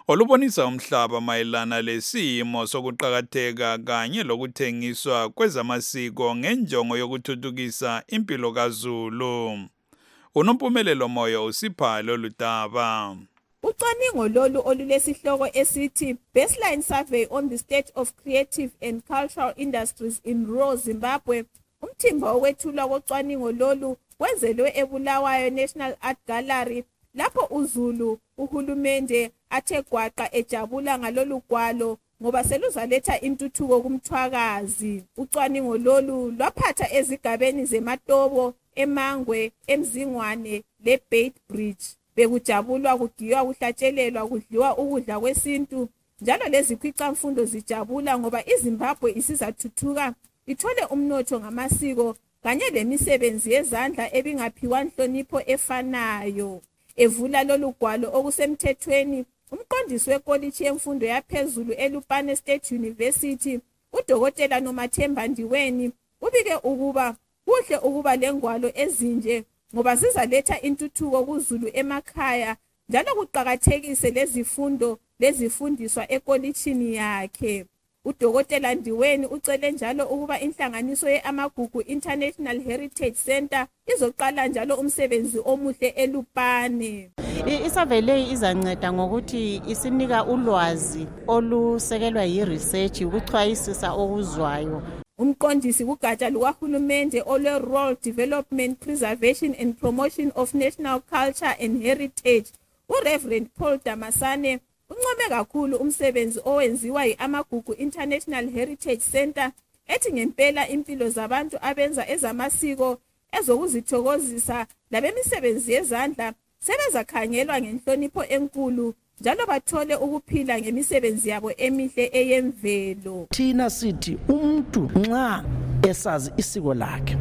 olubonisa umhlaba mayelana lesimo sokuqhakatheka kanye lokuthengiswa kwezamasiko ngenjongo yokuthuthukisa impilo kaZulu. Unompumelelo Moyo usipha lolu daba. Ucwaningo lolu olulesihloko esithi Baseline Survey on the State of Creative and Cultural Industries in Rural Zimbabwe, umthimba owethulwa kocwaningo lolu wenzelwe eBulawayo National Art Gallery lapho uZulu uhulumende athe gwaqa ejabula ngalolu gwalo ngoba seluzaletha intuthuko kumthwakazi. Ucwaningo lolu lwaphatha ezigabeni zeMatobo, eMangwe, eMzingwane leBeitbridge. Bekujabulwa, kugiywa, kuhlatshelelwa, kudliwa ukudla kwesintu, njalo lezikhwicamfundo zijabula ngoba iZimbabwe isizathuthuka ithole umnotho ngamasiko kanye lemisebenzi yezandla ebingaphiwa inhlonipho efanayo. Evula lolu gwalo okusemthethweni, umqondisi wekolitshi yemfundo yaphezulu eLupane State University, uDokotela Nomathemba Ndiweni, ubike ukuba kuhle ukuba lengwalo ezinje ngoba zizaletha intuthuko kuZulu emakhaya njalo kuqhakathekise lezifundo lezifundiswa ekolitshini yakhe. uDokotela Ndiweni ucele njalo ukuba inhlanganiso yeAmagugu International Heritage Center izoqala njalo umsebenzi omuhle eLupane. Isurvey leyi izanceda ngokuthi isinika ulwazi olusekelwa yi-research ukuchwayisisa okuzwayo. Umqondisi kugatsha lukahulumende olwe-Rural Development, Preservation and Promotion of National Culture and Heritage, uReverend Paul Damasane, uncome kakhulu umsebenzi owenziwa yi-Amagugu International Heritage Center ethi ngempela impilo zabantu abenza ezamasiko ezokuzithokozisa labemisebenzi yezandla sebezakhangelwa ngenhlonipho enkulu njalo bathole ukuphila ngemisebenzi yabo emihle eyemvelo. Thina sithi umuntu nxa esazi isiko lakhe,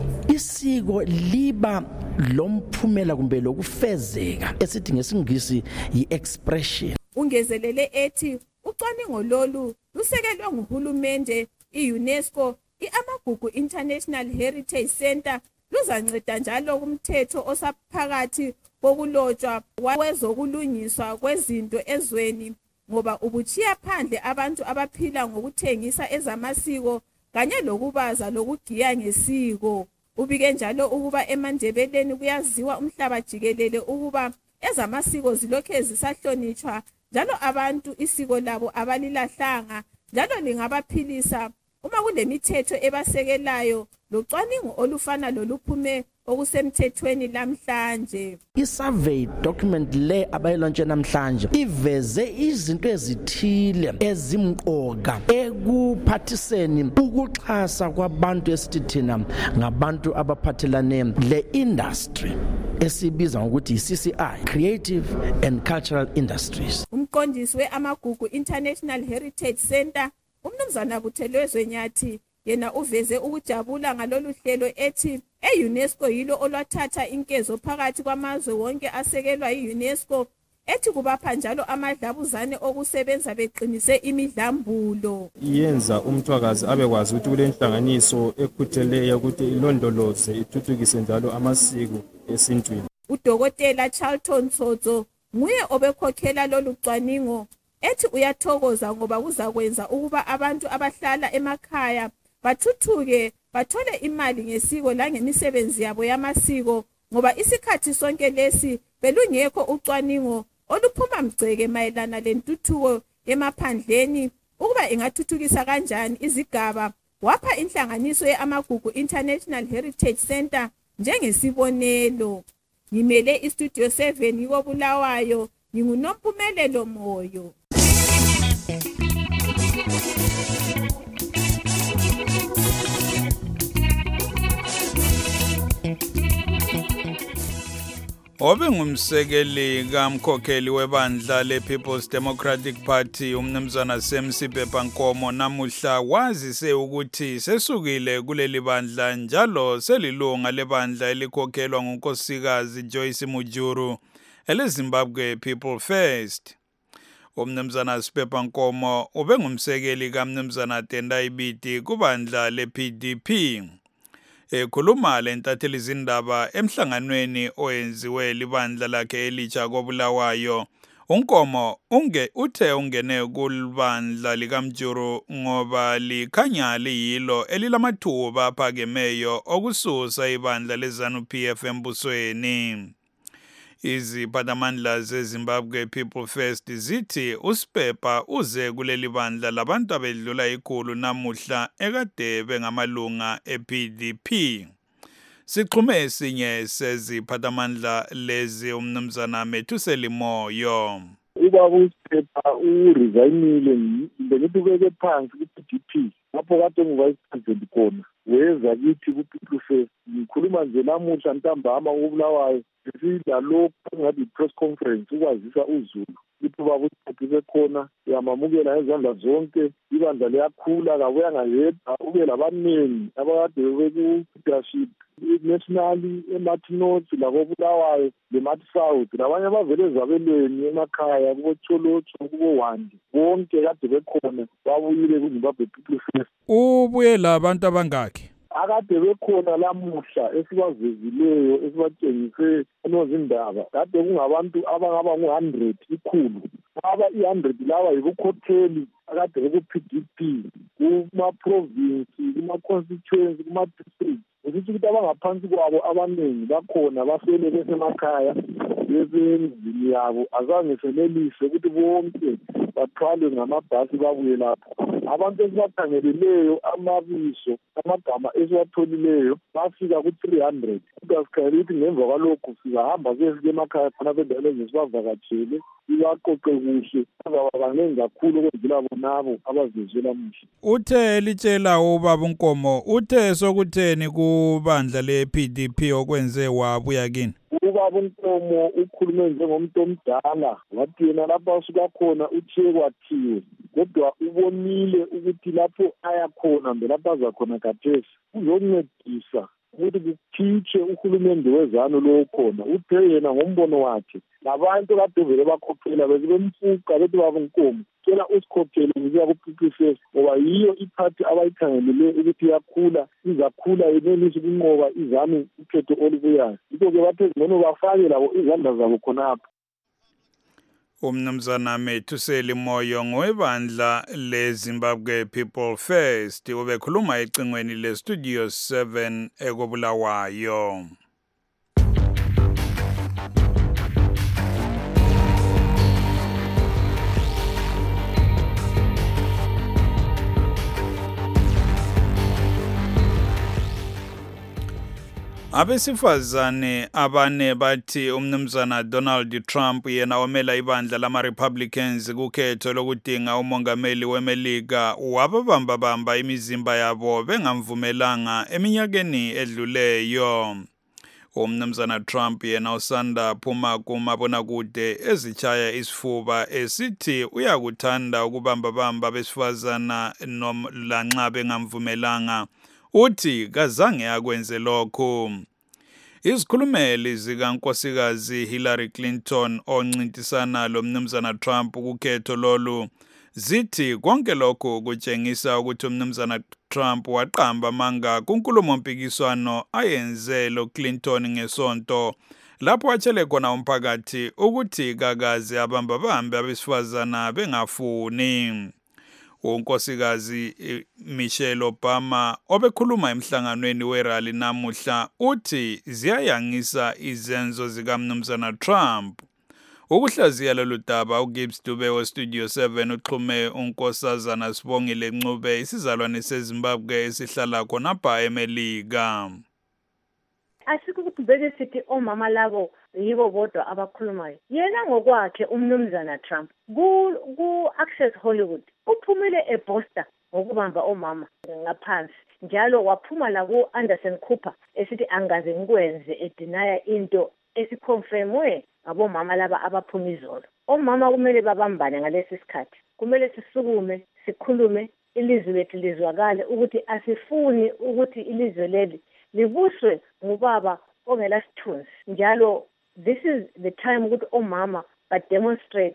isiko liba lomphumela kumbe lokufezeka esithi ngesingisi yi-expression. Ungezelele ethi ucwaningo lolu lusekelwe nguhulumende, i-UNESCO, i-Amagugu International Heritage Center luzanceda njalo kumthetho osaphakathi kokulotshwa kwezokulungiswa kwezinto ezweni ngoba ubuchiya phandle abantu abaphila ngokuthengisa ezamasiko kanye lokubaza lokugiya ngesiko. Ubike njalo ukuba eMandebeleni kuyaziwa umhlaba jikelele ukuba ezamasiko zilokhe zisahlonitshwa njalo abantu isiko labo abalilahlanga njalo lingabaphilisa uma kulemithetho ebasekelayo locwaningo olufana loluphume okusemthethweni lamhlanje. I-survey document le abayilontshe namhlanje iveze izinto ezithile ezimqoka ekuphathiseni ukuxhasa kwabantu esithi thina ngabantu abaphathelane le-industry esibiza ngokuthi yi-CCI, Creative and Cultural Industries. Umqondisi we-Amagugu International Heritage Center, uMnumzana Buthelezwe Nyathi, yena uveze ukujabula ngalolu hlelo ethi e-UNESCO yilo olwathatha inkezo phakathi kwamazwe wonke asekelwa yi-UNESCO ethi kubapha njalo amadlabuzane okusebenza beqinise imidlambulo. Yenza umthwakazi abekwazi ukuthi kule nhlanganiso ekhutheleyo ukuthi ilondoloze ithuthukise njalo amasiko esintwini. uDokotela Charlton Tsotso nguye obekhokhela lolu cwaningo ethi uyathokoza ngoba kuzakwenza ukuba abantu abahlala emakhaya bathuthuke bathole imali ngesiko la ngemisebenzi yabo yamasiko ngoba isikhathi sonke lesi belungekho ucwaningo oluphuma mgceke mayelana lentuthuko emaphandleni ukuba ingathuthukisa kanjani izigaba. Wapha inhlanganiso yeAmagugu International Heritage Center njengesibonelo. Ngimele iStudio 7 yikoBulawayo, nginguNompumelelo Moyo. Obe ngumsekeli kamkhokheli webandla lePeople's Democratic Party umnumzana Semsipe Pankomo namuhla wazise ukuthi sesukile kuleli bandla njalo selilunga lebandla elikhokhelwa ngunkosikazi Joyce Mujuru eleZimbabwe People First. Umnumzana Sipepa Nkomo ube ngumsekeli kamnumzana Tendai Biti kubandla lePDP. Ekhuluma lentatheli izindaba emhlanganweni oyenziwe libandla lakhe elitsha koBulawayo, uNkomo uthe ungene kulibandla likaMjuru ngoba likhanya liyilo elilamathuba aphakemeyo okususa ibandla leZANU-PF embusweni. Iziphathamandla zeZimbabwe People First zithi uSpepa uze kuleli bandla labantu abedlula 100 namuhla ekade bengamalunga ePDP. Sixhume esinye seziphathamandla lezi umnumzana Methuseli Moyo. Ubaba uSpepa uresignile ngithi ubeke phansi ku-PDP lapho kade ngu-vice president khona weza kithi ku-People First. Ngikhuluma nje namuhla ntambama uBulawayo sisida lokhu ngathi press conference ukwazisa uZulu ukuthi ubaba uSpepa bekhona uyamamukela ngezandla zonke ibandla liyakhula kabuyanga yedwa ube labanengi abakade beku-leadership nationally eMathi North lakobulawayo leMathi South labanye abavele ezabelweni emakhaya kuboCholotsho kuboWandi bonke kade bekhona babuyile kuZimbabwe People First. Ubuye labantu abangaki? Akade bekhona lamuhla esibavezileyo esibatshengise enozindaba kade kungabantu abangaba ngu-100 ikhulu aba i-100 laba yibukhotheli akade beku-PDP kuma-province kuma-constituency kuma-district ukuthi ukuthi abangaphansi kwabo abaningi bakhona basele besemakhaya besendlini yabo azange senelise ukuthi bonke bathwalwe ngamabhasi babuye lapho. Abantu esibakhangeleleyo amabizo amagama esiwatholileyo bafika ku-300 kodwa sikhangela ukuthi ngemva kwalokhu sizahamba kuyefika emakhaya khona bendaweni ezisibavakatshele sibaqoqe kuhle bazaba banengi kakhulu okwedlula bonabo abavezwe lamuhla. Uthe litshela ubaba uNkomo uthe sokutheni kubandla le-PDP okwenze wabuya kini? Ubaba uNkomo ukhulume njengomuntu omdala wathi yena lapho asuka khona uthiye kwathiwe kodwa ubonile ukuthi lapho aya khona mbe lapho azakhona khathesi uzoncedisa ukuthi kukhitshwe uhulumende wezanu lo khona uthe yena ngombono wakhe labantu kade vele bakhokhela bezibemfuqa bethi baba uNkomo cela usikhokhele ngiya ku-People First ngoba yiyo iphathi abayikhangelele ukuthi iyakhula izakhula yenelise ukunqoba izanu ukhetho olubuyayo. Yikho-ke bathe ngcono bafake labo izandla zabo khonapho. Umnumzana Methuseli Moyo ngowebandla leZimbabwe People First ubekhuluma ecingweni leStudio 7 ekobulawayo. Abesifazane abane bathi umnumzana Donald Trump yena omela ibandla lama-Republicans kukhetho lokudinga umongameli weMelika wababamba imizimba yabo bengamvumelanga eminyakeni edluleyo. Umnumzana Trump yena usanda phuma kumabonakude ezichaya isifuba esithi uyakuthanda ukubamba besifazana lanxa bengamvumelanga. Uthi kazange akwenze lokho. Izikhulumeli zikankosikazi Hillary Clinton oncintisana lomnumzana Trump kukhetho lolu zithi konke lokho kutshengisa ukuthi umnumzana Trump waqamba amanga kunkulumo mpikiswano ayenze lo Clinton ngesonto lapho atshele khona umphakathi ukuthi kakaze abambabambe abesifazana bengafuni. unkosikazi Michelle Obama obekhuluma emhlanganweni werally namuhla uthi ziyayangisa izenzo zikaMnumzana Trump. Ukuhlaziya lolu daba uGibbs Dube weStudio 7 uxhume unkosazana Sibongile Ncube isizalwane seZimbabwe esihlala khonapha eMelika. Asikuthi beke sithi omama labo yibo bodwa abakhulumayo. Yena ngokwakhe umnumzana Trump ku Access Hollywood uphumile eBoston ngokubamba omama ngaphansi. Njalo waphuma la ku Anderson Cooper esithi angaze ngikwenze edinaya into esiconfirmwe ngabomama laba abaphuma izolo. Omama kumele babambane ngalesi sikhathi. Kumele sisukume sikhulume ilizwe lethu lizwakale ukuthi asifuni ukuthi ilizwe leli libuswe ngubaba ongela sithunzi. Njalo this is the time ukuthi omama bademonstrate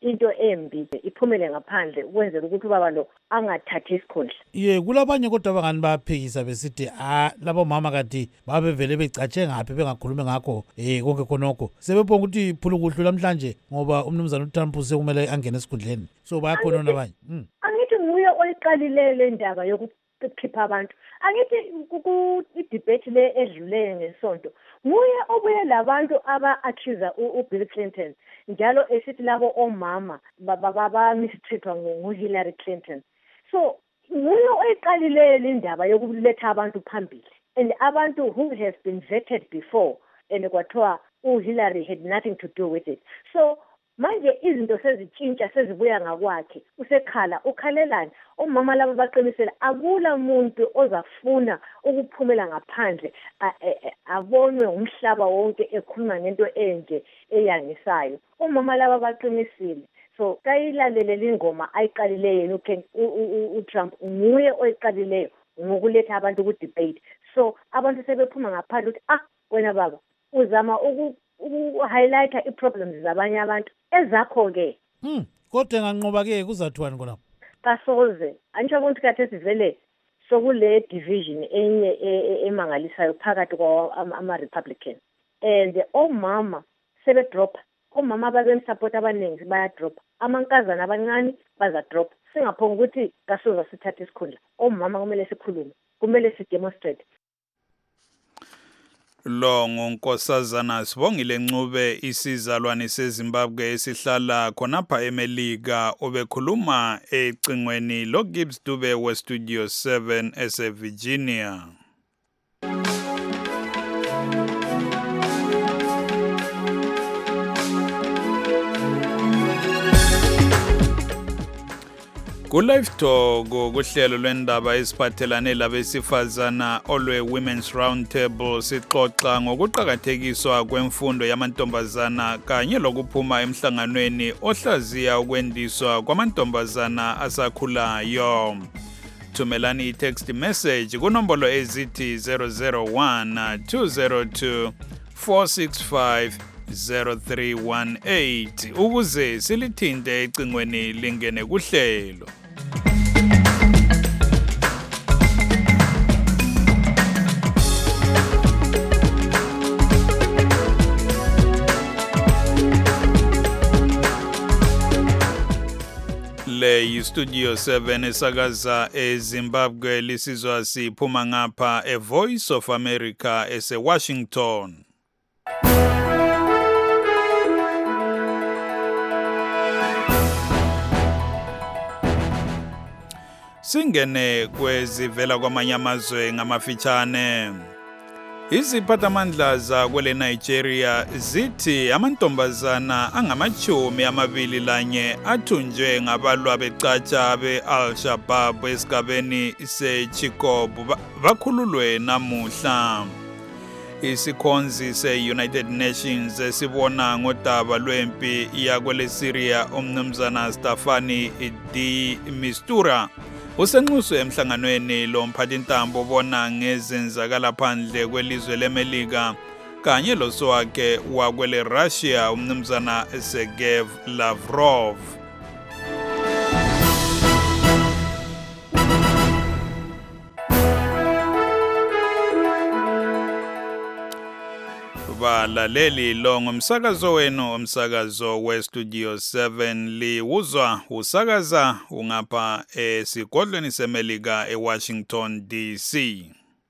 into embi iphumele ngaphandle ukwenzela ukuthi ubaba lo angathathi isikhundla. Ye kulabanye kodwa abangani bayaphikisa besithi labo mama kati babevele becatshe ngaphi bengakhulumi ngakho konke khonokho sebebonga ukuthi phula ukuhlu namhlanje ngoba umnumzana uTrump sekumele angene esikhundleni so bayakhona nabanye. Angithi nguye oyiqalile le ndaba yokukhipha abantu. Angithi i-debate le edlule ngesonto nguye obuye labantu aba-accuser uBill Clinton njalo esithi labo omama bamistreatwa nguHillary Clinton. So nguye oyiqalile le ndaba yokuletha abantu phambili and abantu who has been vetted before and kwathiwa uHillary had nothing to do with it. So manje izinto sezitshintsha sezibuya ngakwakhe ukhalelani omama laba baqinisela akula muntu ozafuna ukuphumela ngaphandle abonwe umhlaba wonke ekhuluma ngento enje eyangisayo. Omama laba baqinisile so kayilalele ingoma ayiqalileyo uTrump nguye oyiqalileyo ngokuletha abantu ku debate. So abantu sebephuma ngaphandle ukuthi wena baba uzama highlighta i-problems zabanye abantu ezakho-ke. Kodwa enganqoba-ke kuzathiwani khonapho? Kasoze angisho ukuthi kathi sivele sokule division enye emangalisayo phakathi ama-Republican and omama sebedropa. Omama babemsupport abaningi bayadropa, amankazana abancane bazadropa. Singaphonga ukuthi kasoze sithathe isikhundla. Omama kumele sikhulume, kumele sidemonstrate. Lo ngunkosazana Sibongile Ncube isizalwane seZimbabwe esihlala khonapha eMelika obekhuluma ecingweni lo Gibbs Dube we Studio 7 eseVirginia. Ku-Live Talk kuhlelo lwendaba eziphathelane labesifazana olwe Women's Roundtable sixoxa ngokuqhakathekiswa kwemfundo yamantombazana kanye lokuphuma emhlanganweni ohlaziya ukwendiswa kwamantombazana asakhulayo. Thumelani i-text message kunombolo ezithi 001 202 465 0318 ukuze silithinte ecingweni lingene kuhlelo. Le Studio 7 esakaza eZimbabwe lisizwa siphuma ngapha eVoice of America eseWashington. Singene kwezivela kwamanye amazwe ngamafitshane. Iziphathamandla zakwele Nigeria zithi amantombazana angama-21 athunjwe ngabalwa becatsha be-Al-Shabaab esigabeni seChibok bakhululwe namuhla. Isikhonzi se-United Nations esibona ngodaba lwempi yakwele Syria umnumzana Staffani de Mistura usenxuswe emhlanganweni lo mphathintambo obona ngezenzakala phandle kwelizwe leMelika kanye losowakhe wakwele Russia umnumzana Sergey Lavrov. Balaleli lo ngumsakazo wenu umsakazo we Studio 7 liwuzwa usakaza ungapha esigodlweni seMelika eWashington DC.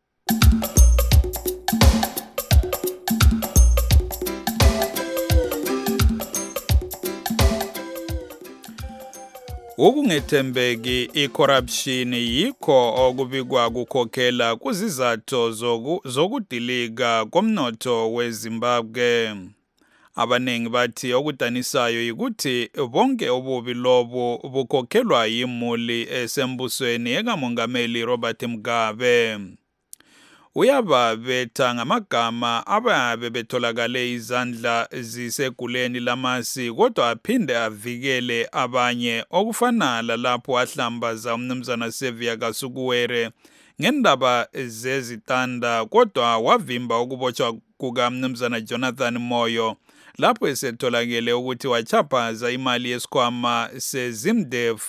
Ukungethembeki i-corruption yikho okubikwa kukhokhela kuzizathu zokudilika komnotho weZimbabwe. Abanengi bathi okudanisayo ukuthi bonke ububi lobo bukhokhelwa yimuli esembusweni ekamongameli Robert Mugabe. Uyababetha ngamagama ababe betholakale izandla ziseguleni lamasi kodwa aphinde avikele abanye okufana lapho ahlambaza umnumzana Sevia Kasukuwere ngendaba zezitanda kodwa wavimba ukubotshwa kuka umnumzana Jonathan Moyo lapho esetholakele ukuthi wachaphaza imali yesikhwama seZimDef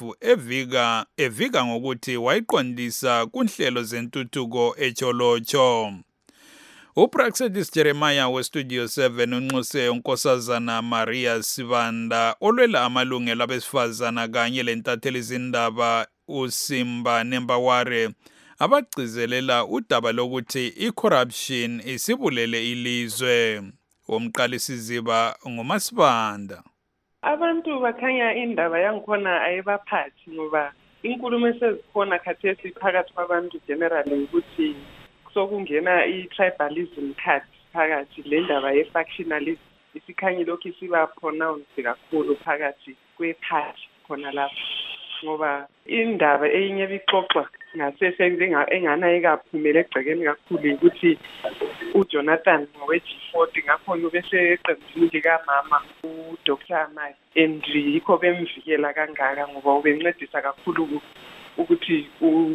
evika ngokuthi wayiqondisa kunhlelo zentuthuko eTsholotsho. Upraxedis Jeremiah weStudio 7 unxuse unkosazana Maria Sibanda olwela amalungelo abesifazana kanye lentatheli izindaba uSimba Nembaware abagcizelela udaba lokuthi icorruption isibulele ilizwe. Umqalisiziba nguMasibanda. Abantu bakhanya indaba yangikhona ayibaphathi ngoba inkulumo esezikhona khathesi phakathi kwabantu generally ukuthi sokungena i-tribalism card phakathi le ndaba ye-factionalism isikhanye lokhu isiba pronounced kakhulu phakathi kwe-party khona lapho ngoba indaba eyinye bixoxwa ngasese engana ekaphumela egcekeni kakhulu ukuthi uJonathan ngowe-G40 ngakhona ubese eqembini likamama uDr Amai and yikho bemvikela kangaka ngoba ubencedisa kakhulu ukuthi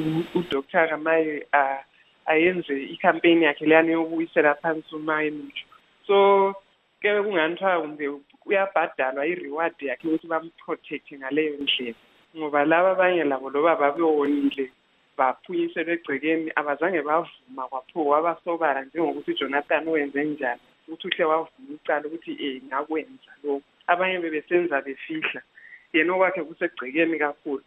uDr Amai ayenze i-campaign yakhe leyani yokuyisela phansi uMayi Mutsho. So ke kunganithiwa kumbe uyabhadalwa i-reward yakhe ukuthi bamprotect ngaleyo ndlela ngoba laba abanye labo loba babewonile baphunyisela egcekeni abazange bavuma kwapho wabasobala njengokuthi Jonathan wenze njani ukuthi uhle wavuma ucala ukuthi ngakwenza lokho abanye bebesenza befihla yena okwakhe kusegcekeni kakhulu.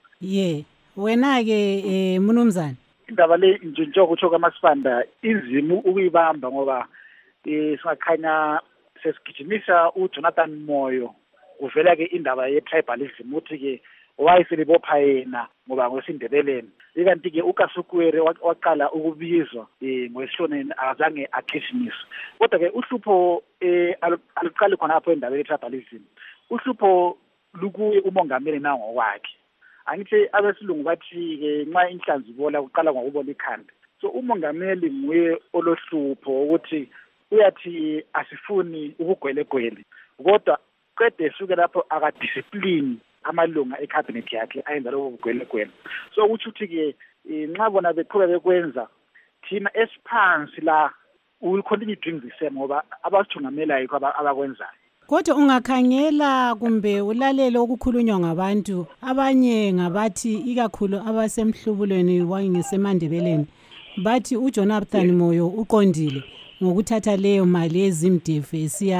Wena ke Mnumzane indaba le njengokuthi kaMasibanda inzimu ukuyibamba ngoba singakhanya sesigijimisa uJonathan Moyo kuvela ke indaba ye-tribalism uthi ke wayeselibopha yena ngoba ngwesindebeleni ikanti ke uKasukwere waqala ukubizwa ngwesishoneni azange agijimisa kodwa ke uhlupho aluqali khona lapho indaba ye-tribalism uhlupho lukuye umongameli nango kwakhe angithi abesilungu bathi ke nxa inhlanzi ibola kuqala ngokubola ikhanda so umongameli nguye olohlupho ukuthi uyathi asifuni ubugwelegwele kodwa qede suke lapho akadiscipline amalunga ecabinet yakhe ayenza lokho bugwelegwele so ukuthi ke nxa bona beqhubeka bekwenza thina esiphansi la will continue doing the same ngoba abasithungamelayo abakwenzayo. Kodwa ungakhangela kumbe ulalele okukhulunywa ngabantu abanye ngabathi ikakhulu abasemhlubulweni wangesemandebeleni bathi uJonathan Moyo uqondile ngokuthatha leyo mali yeZimDef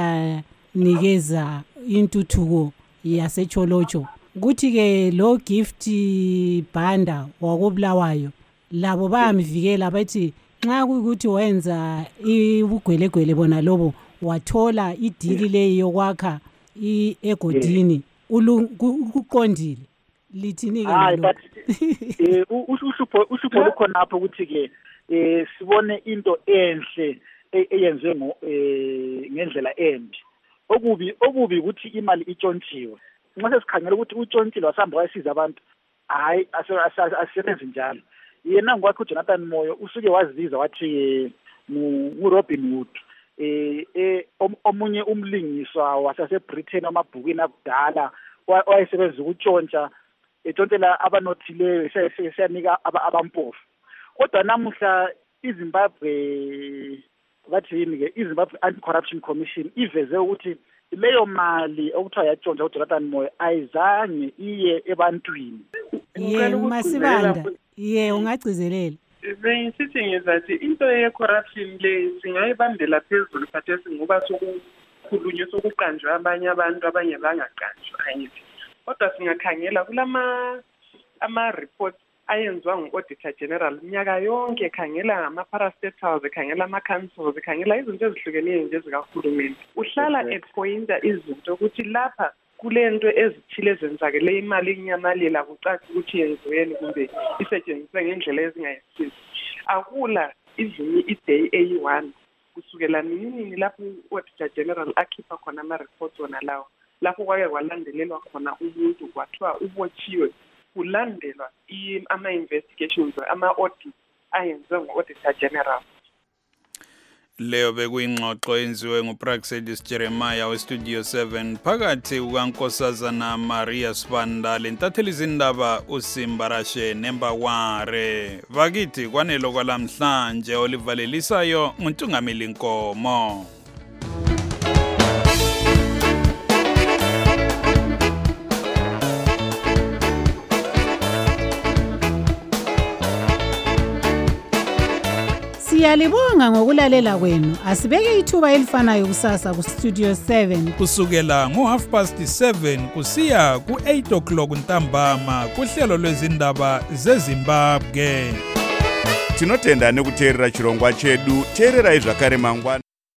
esiyanikeza intuthuko yaseTsholotsho kuthi ke lo gift banda wakobulawayo labo bayamvikela bathi nxa kuyikuthi wenza ubugwelegwele bona lobo wathola idili leyo yokwakha egodini ukuqondile lithini ke uhlupho lukhona lapho ukuthi ke sibone into enhle eyenziwe ngendlela embi okubi ukuthi imali itshontshiwe nxa sesikhangela ukuthi utshontshile wasihamba wayisiza abantu hayi asisebenzi njalo yena ngokwakhe uJonathan Moyo usuke wazibiza wathi nguRobin Hood omunye umlingiswa waseBritain amabhukwini akudala wayesebenza ukutshontsha etshontshela abanothileyo siyanika abampofu kodwa namuhla iZimbabwe bathi yini ke iZimbabwe Anti-Corruption Commission iveze ukuthi leyo mali okuthiwa yatshontsha uJonathan Moyo ayizange iye ebantwini. Masibanda ungagcizelela. Bengisithi ngizathi into ye-corruption le singayibambela phezulu khathesi ngoba sokukhulunywa sokuqanjwa abanye abantu abanye bangaqanjwa angithi kodwa singakhangela ama-reports ayenziwa ngu-Auditor General minyaka yonke ekhangela ngama-parastatals ekhangela ama-councils ekhangela izinto ezihlukeneyo nje zikahulumeni uhlala ephoyinta izinto ukuthi lapha kule nto ezithile ezenzakele imali inyamalela kucaca ukuthi yenziweni kumbe isetshenziswe ngendlela ezingayisizi akula izinye i-day eyi-1 kusukela nini lapho u-Auditor General akhipha khona ama-reports wona lawo lapho kwake kwalandelelwa khona umuntu kwathiwa ubotshiwe kulandelwa ama-investigations ama-audit ayenziwe ngu-Auditor General. Leyo bekuyingxoxo enziwe nguPraxedis Jeremiah weStudio 7 phakathi kukankosazana Maria Sibanda lentatheli izindaba uSimbarashe Nembaware. Bakithi kwanelo kwalamhlanje olivalelisayo nguNtungameli Nkomo. Siyalibonga ngokulalela kwenu. Asibeke ithuba elifanayo kusasa ku Studio 7 kusukela ngo7:30 kusiya ku8 o'clock ntambama kuhlelo lwezindaba zeZimbabwe. Tinotenda nekuteerera chirongwa chedu. Teererai zvakare mangwana.